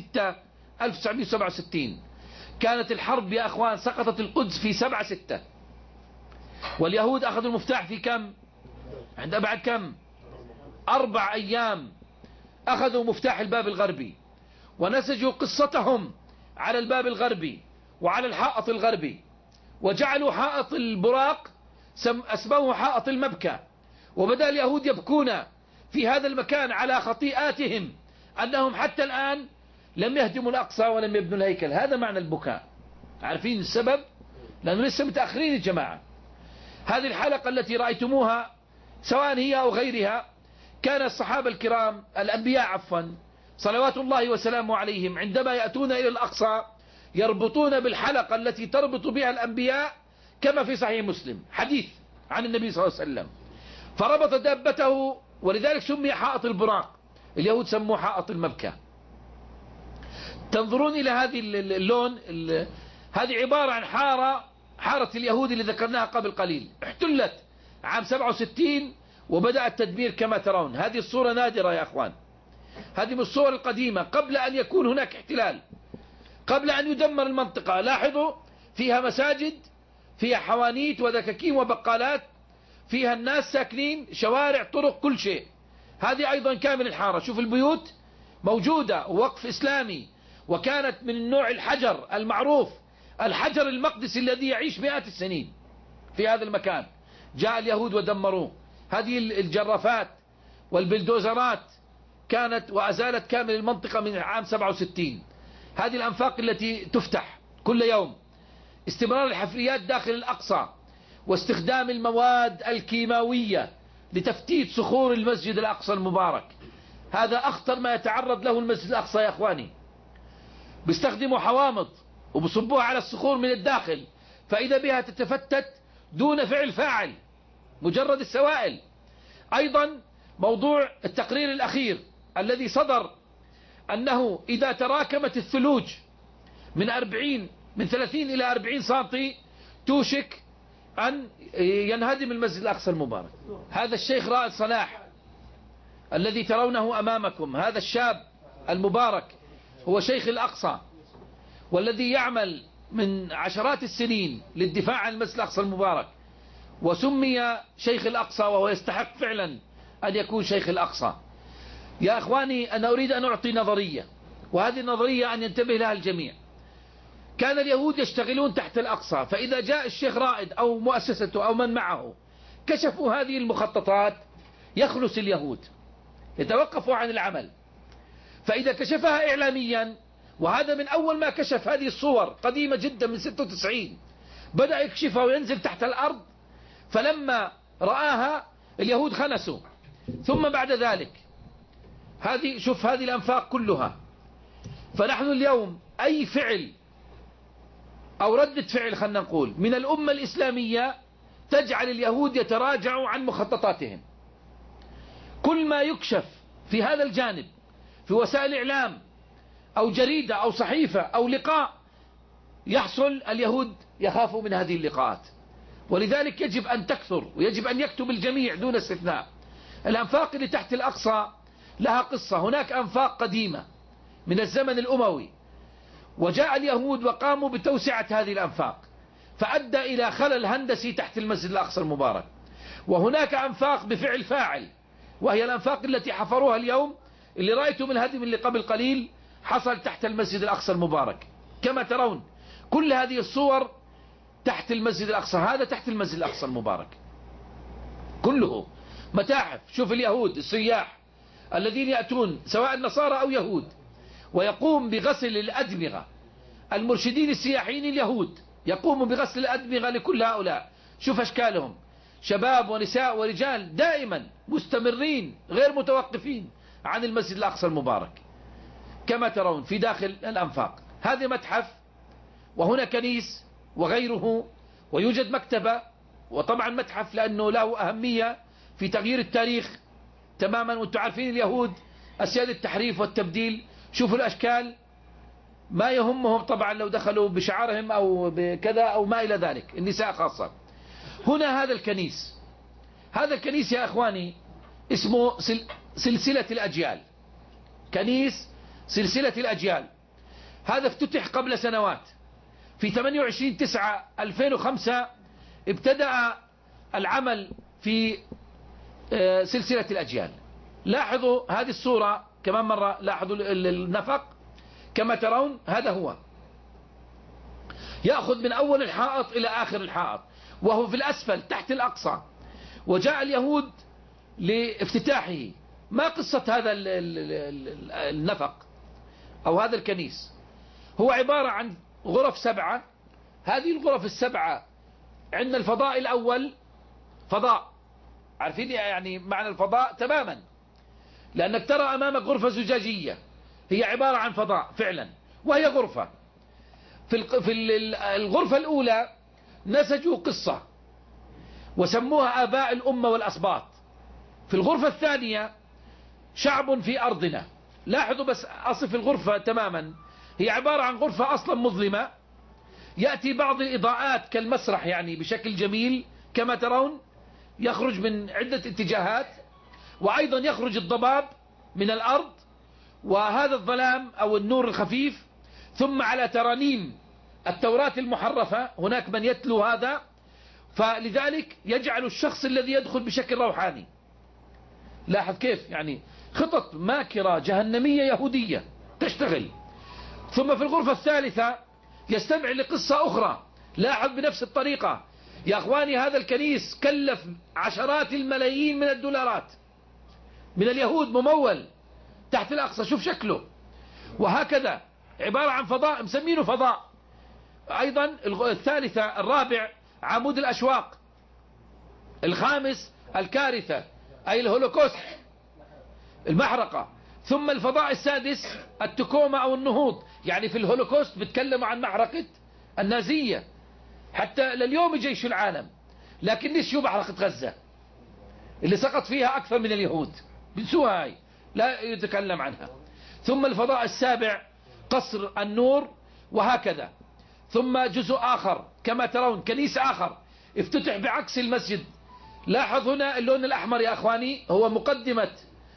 11/6/1967. كانت الحرب يا أخوان، سقطت القدس في 7/6، واليهود أخذوا المفتاح في كم؟ عند بعد كم؟ 4 أيام أخذوا مفتاح الباب الغربي ونسجوا قصتهم على الباب الغربي وعلى الحائط الغربي، وجعلوا حائط البراق أسموه حائط المبكى، وبدأ اليهود يبكون في هذا المكان على خطيئاتهم أنهم حتى الآن لم يهدموا الأقصى ولم يبنوا الهيكل. هذا معنى البكاء. عارفين السبب؟ لأنه لسه متأخرين يا جماعة. هذه الحلقة التي رأيتموها سواء هي أو غيرها، كان الصحابة الكرام الأنبياء عفوا صلوات الله وسلامه عليهم عندما يأتون إلى الأقصى يربطون بالحلقة التي تربط بها الأنبياء، كما في صحيح مسلم حديث عن النبي صلى الله عليه وسلم، فربط دابته، ولذلك سمي حائط البراق، اليهود سموه حائط المبكى. تنظرون إلى هذه اللون، هذه عبارة عن حارة اليهود اللي ذكرناها قبل قليل، احتلت عام 67 وبدأ التدمير كما ترون. هذه الصورة نادرة يا أخوان، هذه من الصور القديمة قبل أن يكون هناك احتلال، قبل أن يدمر المنطقة. لاحظوا فيها مساجد، فيها حوانيت ودكاكين وبقالات، فيها الناس ساكنين، شوارع، طرق، كل شيء. هذه أيضا كامل الحارة. شوف البيوت موجودة، وقف إسلامي، وكانت من النوع الحجر المعروف، الحجر المقدسي الذي يعيش مئات السنين في هذا المكان. جاء اليهود ودمروه. هذه الجرافات والبلدوزرات كانت وأزالت كامل المنطقة من عام 67. هذه الأنفاق التي تفتح كل يوم، استمرار الحفريات داخل الأقصى، واستخدام المواد الكيماوية لتفتيت صخور المسجد الأقصى المبارك. هذا أخطر ما يتعرض له المسجد الأقصى يا أخواني. بيستخدموا حوامض وبصبوها على الصخور من الداخل، فإذا بها تتفتت دون فعل فاعل، مجرد السوائل. أيضا موضوع التقرير الأخير الذي صدر أنه إذا تراكمت الثلوج من 30 إلى 40 سنتي توشك أن ينهدم المسجد الأقصى المبارك. هذا الشيخ رائد صلاح الذي ترونه أمامكم، هذا الشاب المبارك هو شيخ الأقصى، والذي يعمل من عشرات السنين للدفاع عن المسجد الأقصى المبارك، وسمي شيخ الأقصى، وهو يستحق فعلا أن يكون شيخ الأقصى. يا أخواني، أنا أريد أن أعطي نظرية، وهذه النظرية أن ينتبه لها الجميع. كان اليهود يشتغلون تحت الأقصى، فإذا جاء الشيخ رائد أو مؤسسته أو من معه كشفوا هذه المخططات يخلص اليهود، يتوقفوا عن العمل. فإذا كشفها إعلاميا، وهذا من أول ما كشف هذه الصور قديمة جدا من 96، بدأ يكشفها وينزل تحت الأرض، فلما رآها اليهود خنسوا. ثم بعد ذلك شوف هذه الأنفاق كلها. فنحن اليوم أي فعل أو ردة فعل خلنا نقول من الأمة الإسلامية تجعل اليهود يتراجعوا عن مخططاتهم. كل ما يكشف في هذا الجانب في وسائل إعلام أو جريدة أو صحيفة أو لقاء يحصل، اليهود يخافوا من هذه اللقاءات. ولذلك يجب أن تكثر، ويجب أن يكتب الجميع دون استثناء. الأنفاق اللي تحت الأقصى لها قصة. هناك أنفاق قديمة من الزمن الأموي، وجاء اليهود وقاموا بتوسعة هذه الأنفاق، فأدى إلى خلل هندسي تحت المسجد الأقصى المبارك. وهناك أنفاق بفعل فاعل، وهي الأنفاق التي حفروها اليوم، اللي رأيتم الهدم اللي قبل قليل حصل تحت المسجد الأقصى المبارك كما ترون. كل هذه الصور تحت المسجد الأقصى، هذا تحت المسجد الأقصى المبارك كله متاحف. شوف اليهود السياح الذين يأتون سواء النصارى أو يهود، ويقوم بغسل الأدمغة. المرشدين السياحيين اليهود يقوموا بغسل الأدمغة لكل هؤلاء. شوف أشكالهم، شباب ونساء ورجال، دائما مستمرين غير متوقفين عن المسجد الأقصى المبارك كما ترون في داخل الأنفاق. هذا متحف، وهنا كنيس وغيره، ويوجد مكتبة، وطبعا متحف لأنه له أهمية في تغيير التاريخ تماما. وانتم عارفين اليهود أسياد التحريف والتبديل. شوفوا الأشكال، ما يهمهم طبعا لو دخلوا بشعرهم أو بكذا أو ما إلى ذلك، النساء خاصة. هنا هذا الكنيس، هذا الكنيس يا أخواني اسمه سلسلة الأجيال، كنيس سلسلة الأجيال. هذا افتتح قبل سنوات، في 28/9/2005 ابتدأ العمل في سلسلة الأجيال. لاحظوا هذه الصورة كمان مرة لاحظوا النفق كما ترون، هذا هو يأخذ من أول الحائط إلى آخر الحائط، وهو في الأسفل تحت الأقصى. وجاء اليهود لافتتاحه. ما قصة هذا النفق أو هذا الكنيس؟ هو عبارة عن غرف 7. هذه الغرف ال7 عندنا الفضاء الأول، فضاء، عارفين يعني معنى الفضاء تماما، لأنك ترى أمامك غرفة زجاجية هي عبارة عن فضاء فعلا، وهي غرفة. في الغرفة الأولى نسجوا قصة وسموها آباء الأمة والأسباط. في الغرفة الثانية شعب في أرضنا. لاحظوا بس أصف الغرفة تماما، هي عبارة عن غرفة أصلا مظلمة، يأتي بعض الإضاءات كالمسرح يعني بشكل جميل كما ترون، يخرج من عدة اتجاهات، وأيضا يخرج الضباب من الأرض، وهذا الظلام أو النور الخفيف، ثم على ترانيم التوراة المحرفة هناك من يتلو هذا، فلذلك يجعل الشخص الذي يدخل بشكل روحاني. لاحظ كيف يعني خطط ماكرة جهنمية يهودية تشتغل. ثم في الغرفة الثالثة يستمع لقصة أخرى. لاحظ بنفس الطريقة يا أخواني، هذا الكنيس كلف عشرات الملايين من الدولارات من اليهود، ممول تحت الأقصى، شوف شكله. وهكذا عبارة عن فضاء مسمينه فضاء. أيضا الثالثة، الرابع عمود الأشواق، الخامس الكارثة أي الهولوكوست، المحرقة. ثم الفضاء السادس التكومة أو النهوض، يعني في الهولوكوست بتكلم عن محرقة النازية، حتى لليوم جيش العالم، لكن نسيوا محرقة غزة اللي سقط فيها أكثر من اليهود، بنسوها هاي، لا يتكلم عنها. ثم الفضاء السابع قصر النور، وهكذا. ثم جزء آخر كما ترون كنيس آخر افتتح بعكس المسجد. لاحظ هنا اللون الأحمر يا أخواني هو مقدمة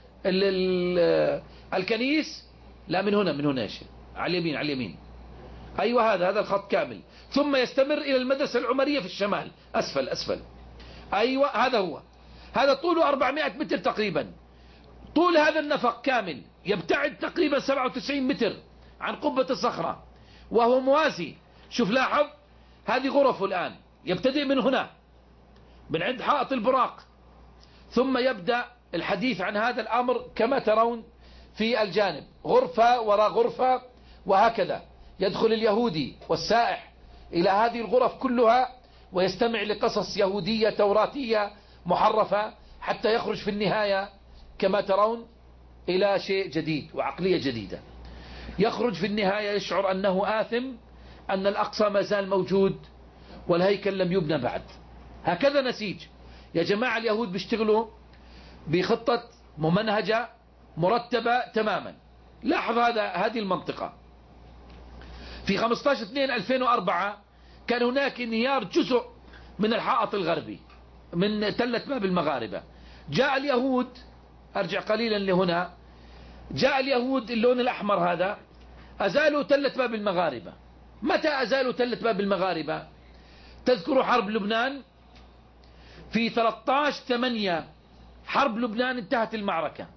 الكنيس. لا، من هنا يا شيخ، على اليمين، على اليمين، أيوة، هذا الخط كامل. ثم يستمر إلى المدرسة العمرية في الشمال، أسفل. أيوة، هذا هو. هذا طوله 400 متر تقريبا. طول هذا النفق كامل يبتعد تقريبا 97 متر عن قبة الصخرة، وهو موازي. شوف، لاحظ هذه غرفه الآن، يبتدئ من هنا من عند حائط البراق، ثم يبدأ الحديث عن هذا الأمر كما ترون في الجانب، غرفة وراء غرفة، وهكذا يدخل اليهودي والسائح إلى هذه الغرف كلها ويستمع لقصص يهودية توراتية محرفة، حتى يخرج في النهاية كما ترون إلى شيء جديد وعقلية جديدة. يخرج في النهاية يشعر أنه آثم، أن الأقصى ما زال موجود والهيكل لم يبنى بعد. هكذا نسيج يا جماعة. اليهود بيشتغلوا بخطة ممنهجة مرتبة تماما. لاحظ هذه المنطقة في 15/2/2004 كان هناك انهيار جزء من الحائط الغربي من تلة باب المغاربة. جاء اليهود، أرجع قليلا لهنا، جاء اليهود اللون الأحمر هذا أزالوا تلة باب المغاربة. متى أزالوا تلة باب المغاربة؟ تذكروا حرب لبنان في 13/8 حرب لبنان انتهت المعركة.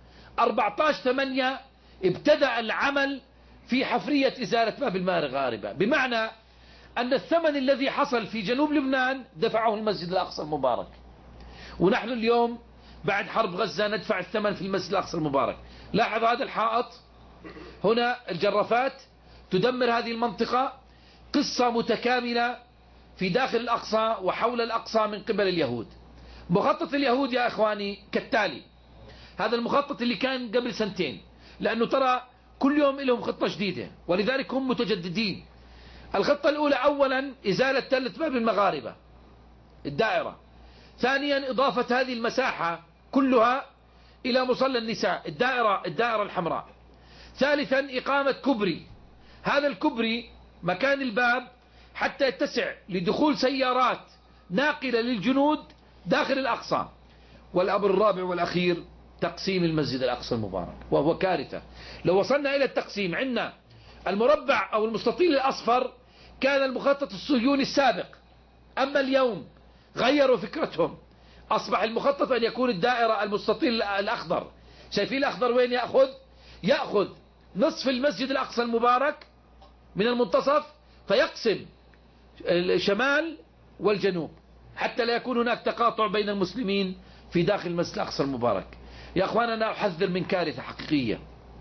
14/8 ابتدأ العمل في حفرية إزالة باب المغاربة، بمعنى أن الثمن الذي حصل في جنوب لبنان دفعه المسجد الأقصى المبارك، ونحن اليوم بعد حرب غزة ندفع الثمن في المسجد الأقصى المبارك. لاحظ هذا الحائط هنا، الجرافات تدمر هذه المنطقة. قصة متكاملة في داخل الأقصى وحول الأقصى من قبل اليهود. مخطط اليهود يا أخواني كالتالي، هذا المخطط اللي كان قبل 2 سنين، لأنه ترى كل يوم لهم خطة جديدة، ولذلك هم متجددين. الخطة الأولى أولا إزالة تلة باب المغاربة الدائرة. ثانيا إضافة هذه المساحة كلها إلى مصلى النساء، الدائرة الحمراء. ثالثا إقامة كبري، هذا الكبري مكان الباب حتى يتسع لدخول سيارات ناقلة للجنود داخل الأقصى. والأمر الرابع والأخير تقسيم المسجد الأقصى المبارك، وهو كارثة. لو وصلنا إلى التقسيم، عندنا المربع أو المستطيل الأصفر كان المخطط الصهيوني السابق، أما اليوم غيروا فكرتهم، أصبح المخطط أن يكون الدائرة المستطيل الأخضر. شايفين الأخضر وين يأخذ؟ يأخذ نصف المسجد الأقصى المبارك من المنتصف فيقسم الشمال والجنوب حتى لا يكون هناك تقاطع بين المسلمين في داخل المسجد الأقصى المبارك. يا أخوان أنا أحذر من كارثة حقيقية.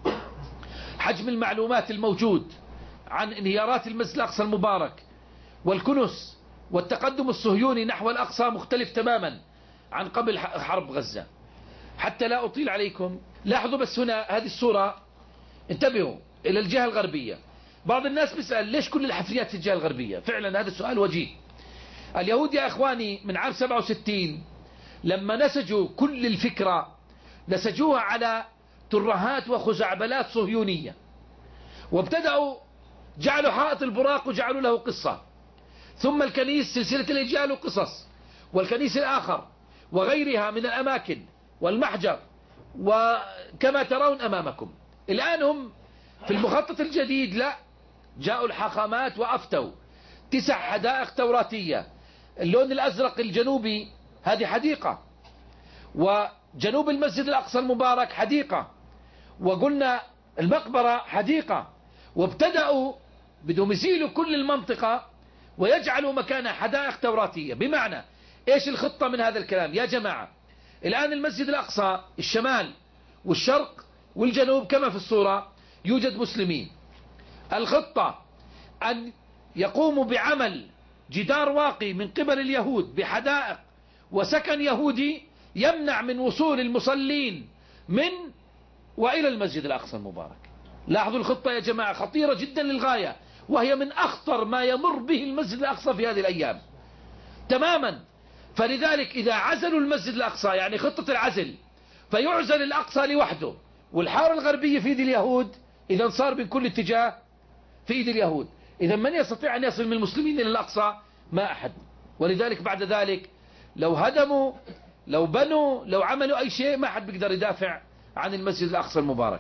حجم المعلومات الموجود عن انهيارات المسجد الأقصى المبارك والكنس والتقدم الصهيوني نحو الأقصى مختلف تماما عن قبل حرب غزة. حتى لا أطيل عليكم لاحظوا بس هنا هذه الصورة، انتبهوا إلى الجهة الغربية. بعض الناس بيسأل ليش كل الحفريات في الجهة الغربية؟ فعلا هذا السؤال وجيه. اليهود يا أخواني من عام 67 لما نسجوا كل الفكرة نسجوها على ترهات وخزعبلات صهيونية، وابتدأوا جعلوا حائط البراق وجعلوا له قصة، ثم الكنيس سلسلة الإجيال وقصص، والكنيس الآخر وغيرها من الأماكن والمحجر، وكما ترون أمامكم. الآن هم في المخطط الجديد لا، جاءوا الحاخامات وأفتوا 9 حدائق توراتية. اللون الأزرق الجنوبي هذه حديقة، وجنوب المسجد الأقصى المبارك حديقة، وقلنا المقبرة حديقة، وابتدأوا بدهم يزيلوا كل المنطقة ويجعلوا مكانها حدائق توراتية. بمعنى ايش الخطة من هذا الكلام يا جماعة؟ الآن المسجد الأقصى الشمال والشرق والجنوب كما في الصورة يوجد مسلمين. الخطة أن يقوموا بعمل جدار واقي من قبل اليهود بحدائق وسكن يهودي يمنع من وصول المصلين من وإلى المسجد الأقصى المبارك. لاحظوا الخطة يا جماعة خطيرة جدا للغاية، وهي من أخطر ما يمر به المسجد الأقصى في هذه الأيام تماما. فلذلك إذا عزلوا المسجد الأقصى يعني خطة العزل، فيعزل الأقصى لوحده والحارة الغربية في يد اليهود، إذا صار من كل اتجاه في يد اليهود. إذا من يستطيع أن يصل من المسلمين إلى الأقصى؟ ما أحد. ولذلك بعد ذلك لو هدموا لو بنوا لو عملوا أي شيء ما حد بيقدر يدافع عن المسجد الأقصى المبارك.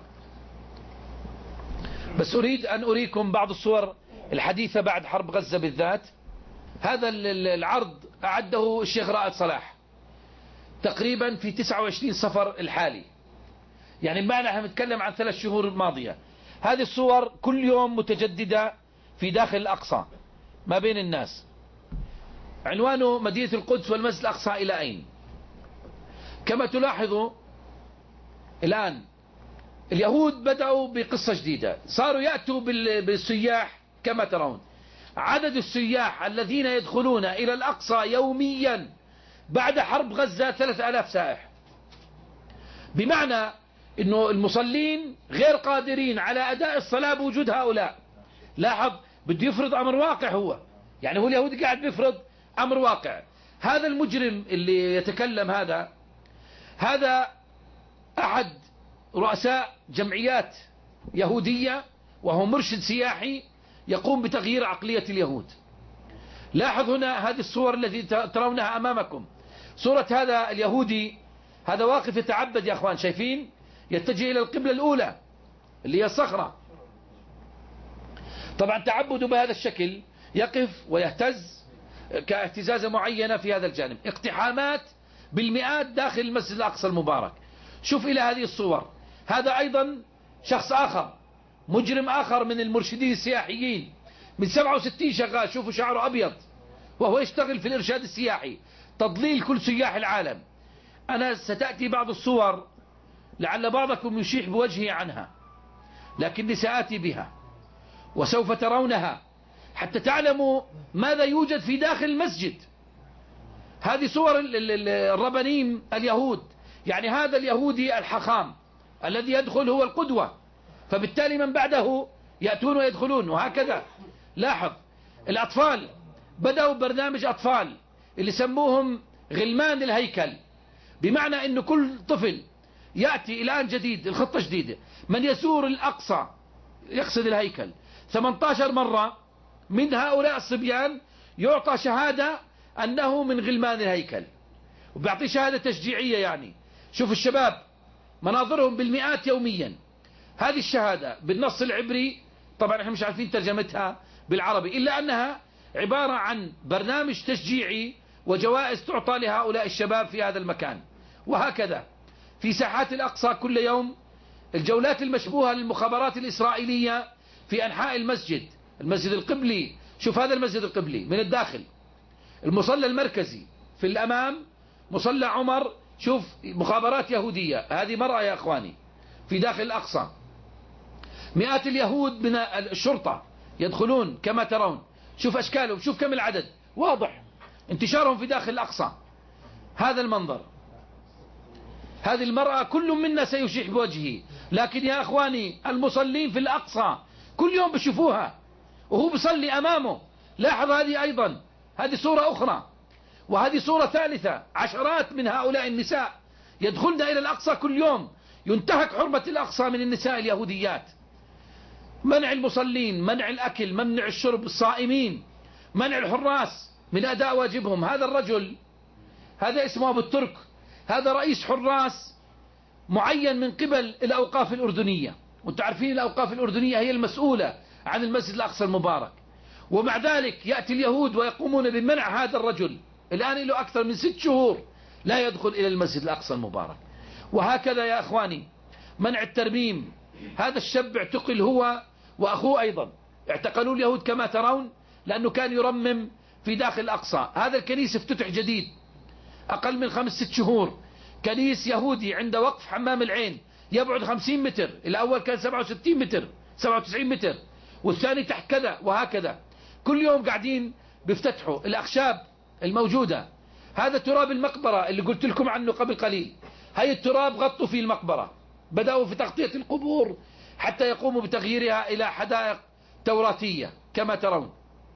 بس أريد أن أريكم بعض الصور الحديثة بعد حرب غزة بالذات. هذا العرض أعده الشيخ رائد صلاح تقريبا في 29 صفر الحالي، يعني بمعنى احنا نتكلم عن 3 شهور الماضية. هذه الصور كل يوم متجددة في داخل الأقصى ما بين الناس. عنوانه مدينة القدس والمسجد الأقصى إلى أين؟ كما تلاحظوا الآن اليهود بدأوا بقصة جديدة، صاروا يأتوا بالسياح. كما ترون عدد السياح الذين يدخلون إلى الأقصى يوميا بعد حرب غزة 3000 سائح. بمعنى أنه المصلين غير قادرين على أداء الصلاة بوجود هؤلاء. لاحظ بده يفرض أمر واقع، هو يعني هو اليهودي قاعد بيفرض أمر واقع. هذا المجرم اللي يتكلم هذا أحد رؤساء جمعيات يهودية، وهو مرشد سياحي يقوم بتغيير عقلية اليهود. لاحظ هنا هذه الصور التي ترونها أمامكم، صورة هذا اليهودي هذا واقف يتعبد يا أخوان، شايفين؟ يتجه إلى القبلة الأولى اللي هي الصخرة. طبعا تعبده بهذا الشكل يقف ويهتز كاهتزازة معينة في هذا الجانب. اقتحامات بالمئات داخل المسجد الأقصى المبارك. شوف إلى هذه الصور، هذا أيضا شخص آخر مجرم آخر من المرشدين السياحيين من 67 شغال، شوفوا شعره أبيض وهو يشتغل في الإرشاد السياحي، تضليل كل سياح العالم. أنا ستأتي بعض الصور لعل بعضكم يشيح بوجهه عنها، لكني سآتي بها وسوف ترونها حتى تعلموا ماذا يوجد في داخل المسجد. هذه صور الربانيم اليهود، يعني هذا اليهودي الحخام الذي يدخل هو القدوة، فبالتالي من بعده يأتون ويدخلون وهكذا. لاحظ الأطفال بدأوا برنامج أطفال اللي سموهم غلمان الهيكل، بمعنى أن كل طفل يأتي الآن جديد، الخطة جديدة، من يزور الأقصى يقصد الهيكل 18 مرة من هؤلاء الصبيان يعطى شهادة أنه من غلمان الهيكل، وبيعطي شهادة تشجيعية. يعني شوف الشباب مناظرهم بالمئات يوميا. هذه الشهادة بالنص العبري، طبعا احنا مش عارفين ترجمتها بالعربي، إلا أنها عبارة عن برنامج تشجيعي وجوائز تعطى لهؤلاء الشباب في هذا المكان. وهكذا في ساحات الأقصى كل يوم الجولات المشبوهة للمخابرات الإسرائيلية في أنحاء المسجد القبلي. شوف هذا المسجد القبلي من الداخل، المصلى المركزي في الأمام مصلى عمر، شوف مخابرات يهودية. هذه مرأة يا أخواني في داخل الأقصى، مئات اليهود من الشرطة يدخلون كما ترون، شوف أشكالهم، شوف كم العدد، واضح انتشارهم في داخل الأقصى. هذا المنظر، هذه المرأة كل منا سيشيح بوجهه، لكن يا أخواني المصلين في الأقصى كل يوم بشوفوها وهو بيصلي أمامه. لاحظ هذه أيضا، هذه صورة أخرى، وهذه صورة ثالثة. عشرات من هؤلاء النساء يدخلن إلى الأقصى كل يوم، ينتهك حرمة الأقصى من النساء اليهوديات. منع المصلين، منع الأكل، منع الشرب، الصائمين، منع الحراس من أداء واجبهم. هذا الرجل هذا اسمه أبو الترك، هذا رئيس حراس معين من قبل الأوقاف الأردنية، وانتم عارفين الأوقاف الأردنية هي المسؤولة عن المسجد الأقصى المبارك. ومع ذلك يأتي اليهود ويقومون بمنع هذا الرجل، الآن له أكثر من 6 شهور لا يدخل إلى المسجد الأقصى المبارك. وهكذا يا أخواني منع الترميم، هذا الشاب اعتقل هو وأخوه أيضا، اعتقلوا اليهود كما ترون لأنه كان يرمم في داخل الأقصى. هذا الكنيس افتتح جديد أقل من 5-6 شهور، كنيس يهودي عند وقف حمام العين، يبعد 50 متر، الأول كان 67 متر 97 متر، والثاني تحت كذا، وهكذا كل يوم قاعدين بيفتتحوا. الأخشاب الموجودة، هذا تراب المقبرة اللي قلت لكم عنه قبل قليل، هاي التراب غطوا فيه المقبرة، بدأوا في تغطية القبور حتى يقوموا بتغييرها إلى حدائق توراتية كما ترون.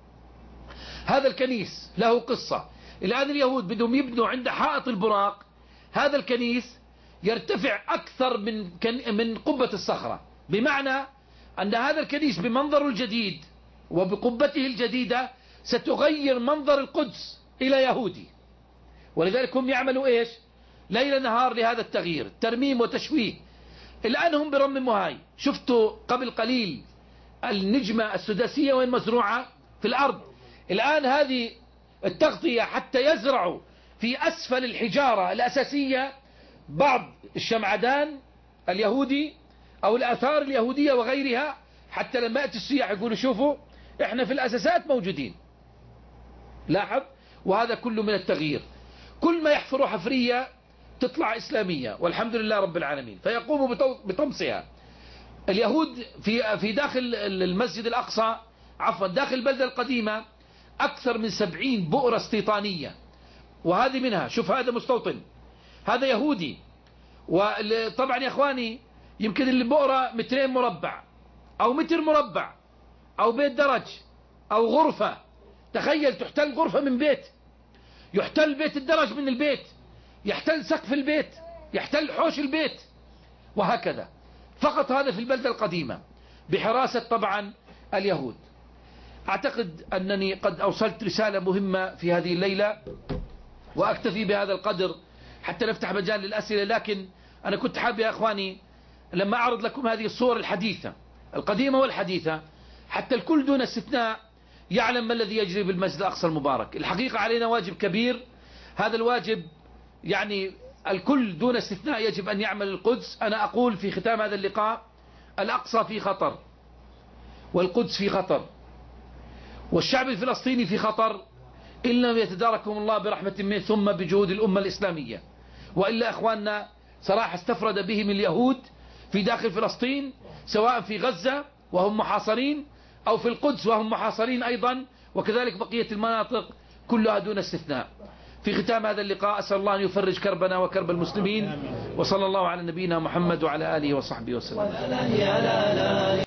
هذا الكنيس له قصة. الآن اليهود بدهم يبنوا عند حائط البراق، هذا الكنيس يرتفع أكثر من قبة الصخرة، بمعنى أن هذا الكنيس بمنظره الجديد وبقبته الجديدة ستغير منظر القدس إلى يهودي. ولذلك هم يعملوا إيش ليل نهار لهذا التغيير، ترميم وتشويه. الآن هم برمموا هاي. شفتوا قبل قليل النجمة السداسية وين مزروعة في الأرض، الآن هذه التغطية حتى يزرعوا في أسفل الحجارة الأساسية بعض الشمعدان اليهودي أو الآثار اليهودية وغيرها، حتى لما يأتي السياح يقولوا شوفوا احنا في الأساسات موجودين. لاحظ، وهذا كله من التغيير. كل ما يحفروا حفرية تطلع إسلامية والحمد لله رب العالمين، فيقوموا بطمسها. اليهود في داخل المسجد الأقصى، عفوا داخل البلدة القديمة، أكثر من 70 بؤرة استيطانية، وهذه منها شوف هذا مستوطن، هذا يهودي. وطبعا يا إخواني يمكن البؤرة 2 مربع أو متر مربع أو بيت درج أو غرفة. تخيل تحتل غرفة من بيت، يحتل بيت الدرج من البيت، يحتل سقف البيت، يحتل حوش البيت، وهكذا. فقط هذا في البلدة القديمة بحراسة طبعا اليهود. أعتقد أنني قد أوصلت رسالة مهمة في هذه الليلة، وأكتفي بهذا القدر حتى نفتح مجال للأسئلة. لكن أنا كنت حابب يا أخواني لما أعرض لكم هذه الصور الحديثة القديمة والحديثة حتى الكل دون استثناء يعلم ما الذي يجري بالمسجد الأقصى المبارك. الحقيقة علينا واجب كبير، هذا الواجب يعني الكل دون استثناء يجب أن يعمل القدس. أنا أقول في ختام هذا اللقاء الأقصى في خطر، والقدس في خطر، والشعب الفلسطيني في خطر إن لم يتداركهم الله برحمة منه ثم بجهود الأمة الإسلامية. وإلا أخواننا صراحة استفرد بهم اليهود في داخل فلسطين، سواء في غزة وهم محاصرين أو في القدس وهم محاصرين أيضا، وكذلك بقية المناطق كلها دون استثناء. في ختام هذا اللقاء أسأل الله أن يفرج كربنا وكرب المسلمين، وصلى الله على نبينا محمد وعلى آله وصحبه وسلم.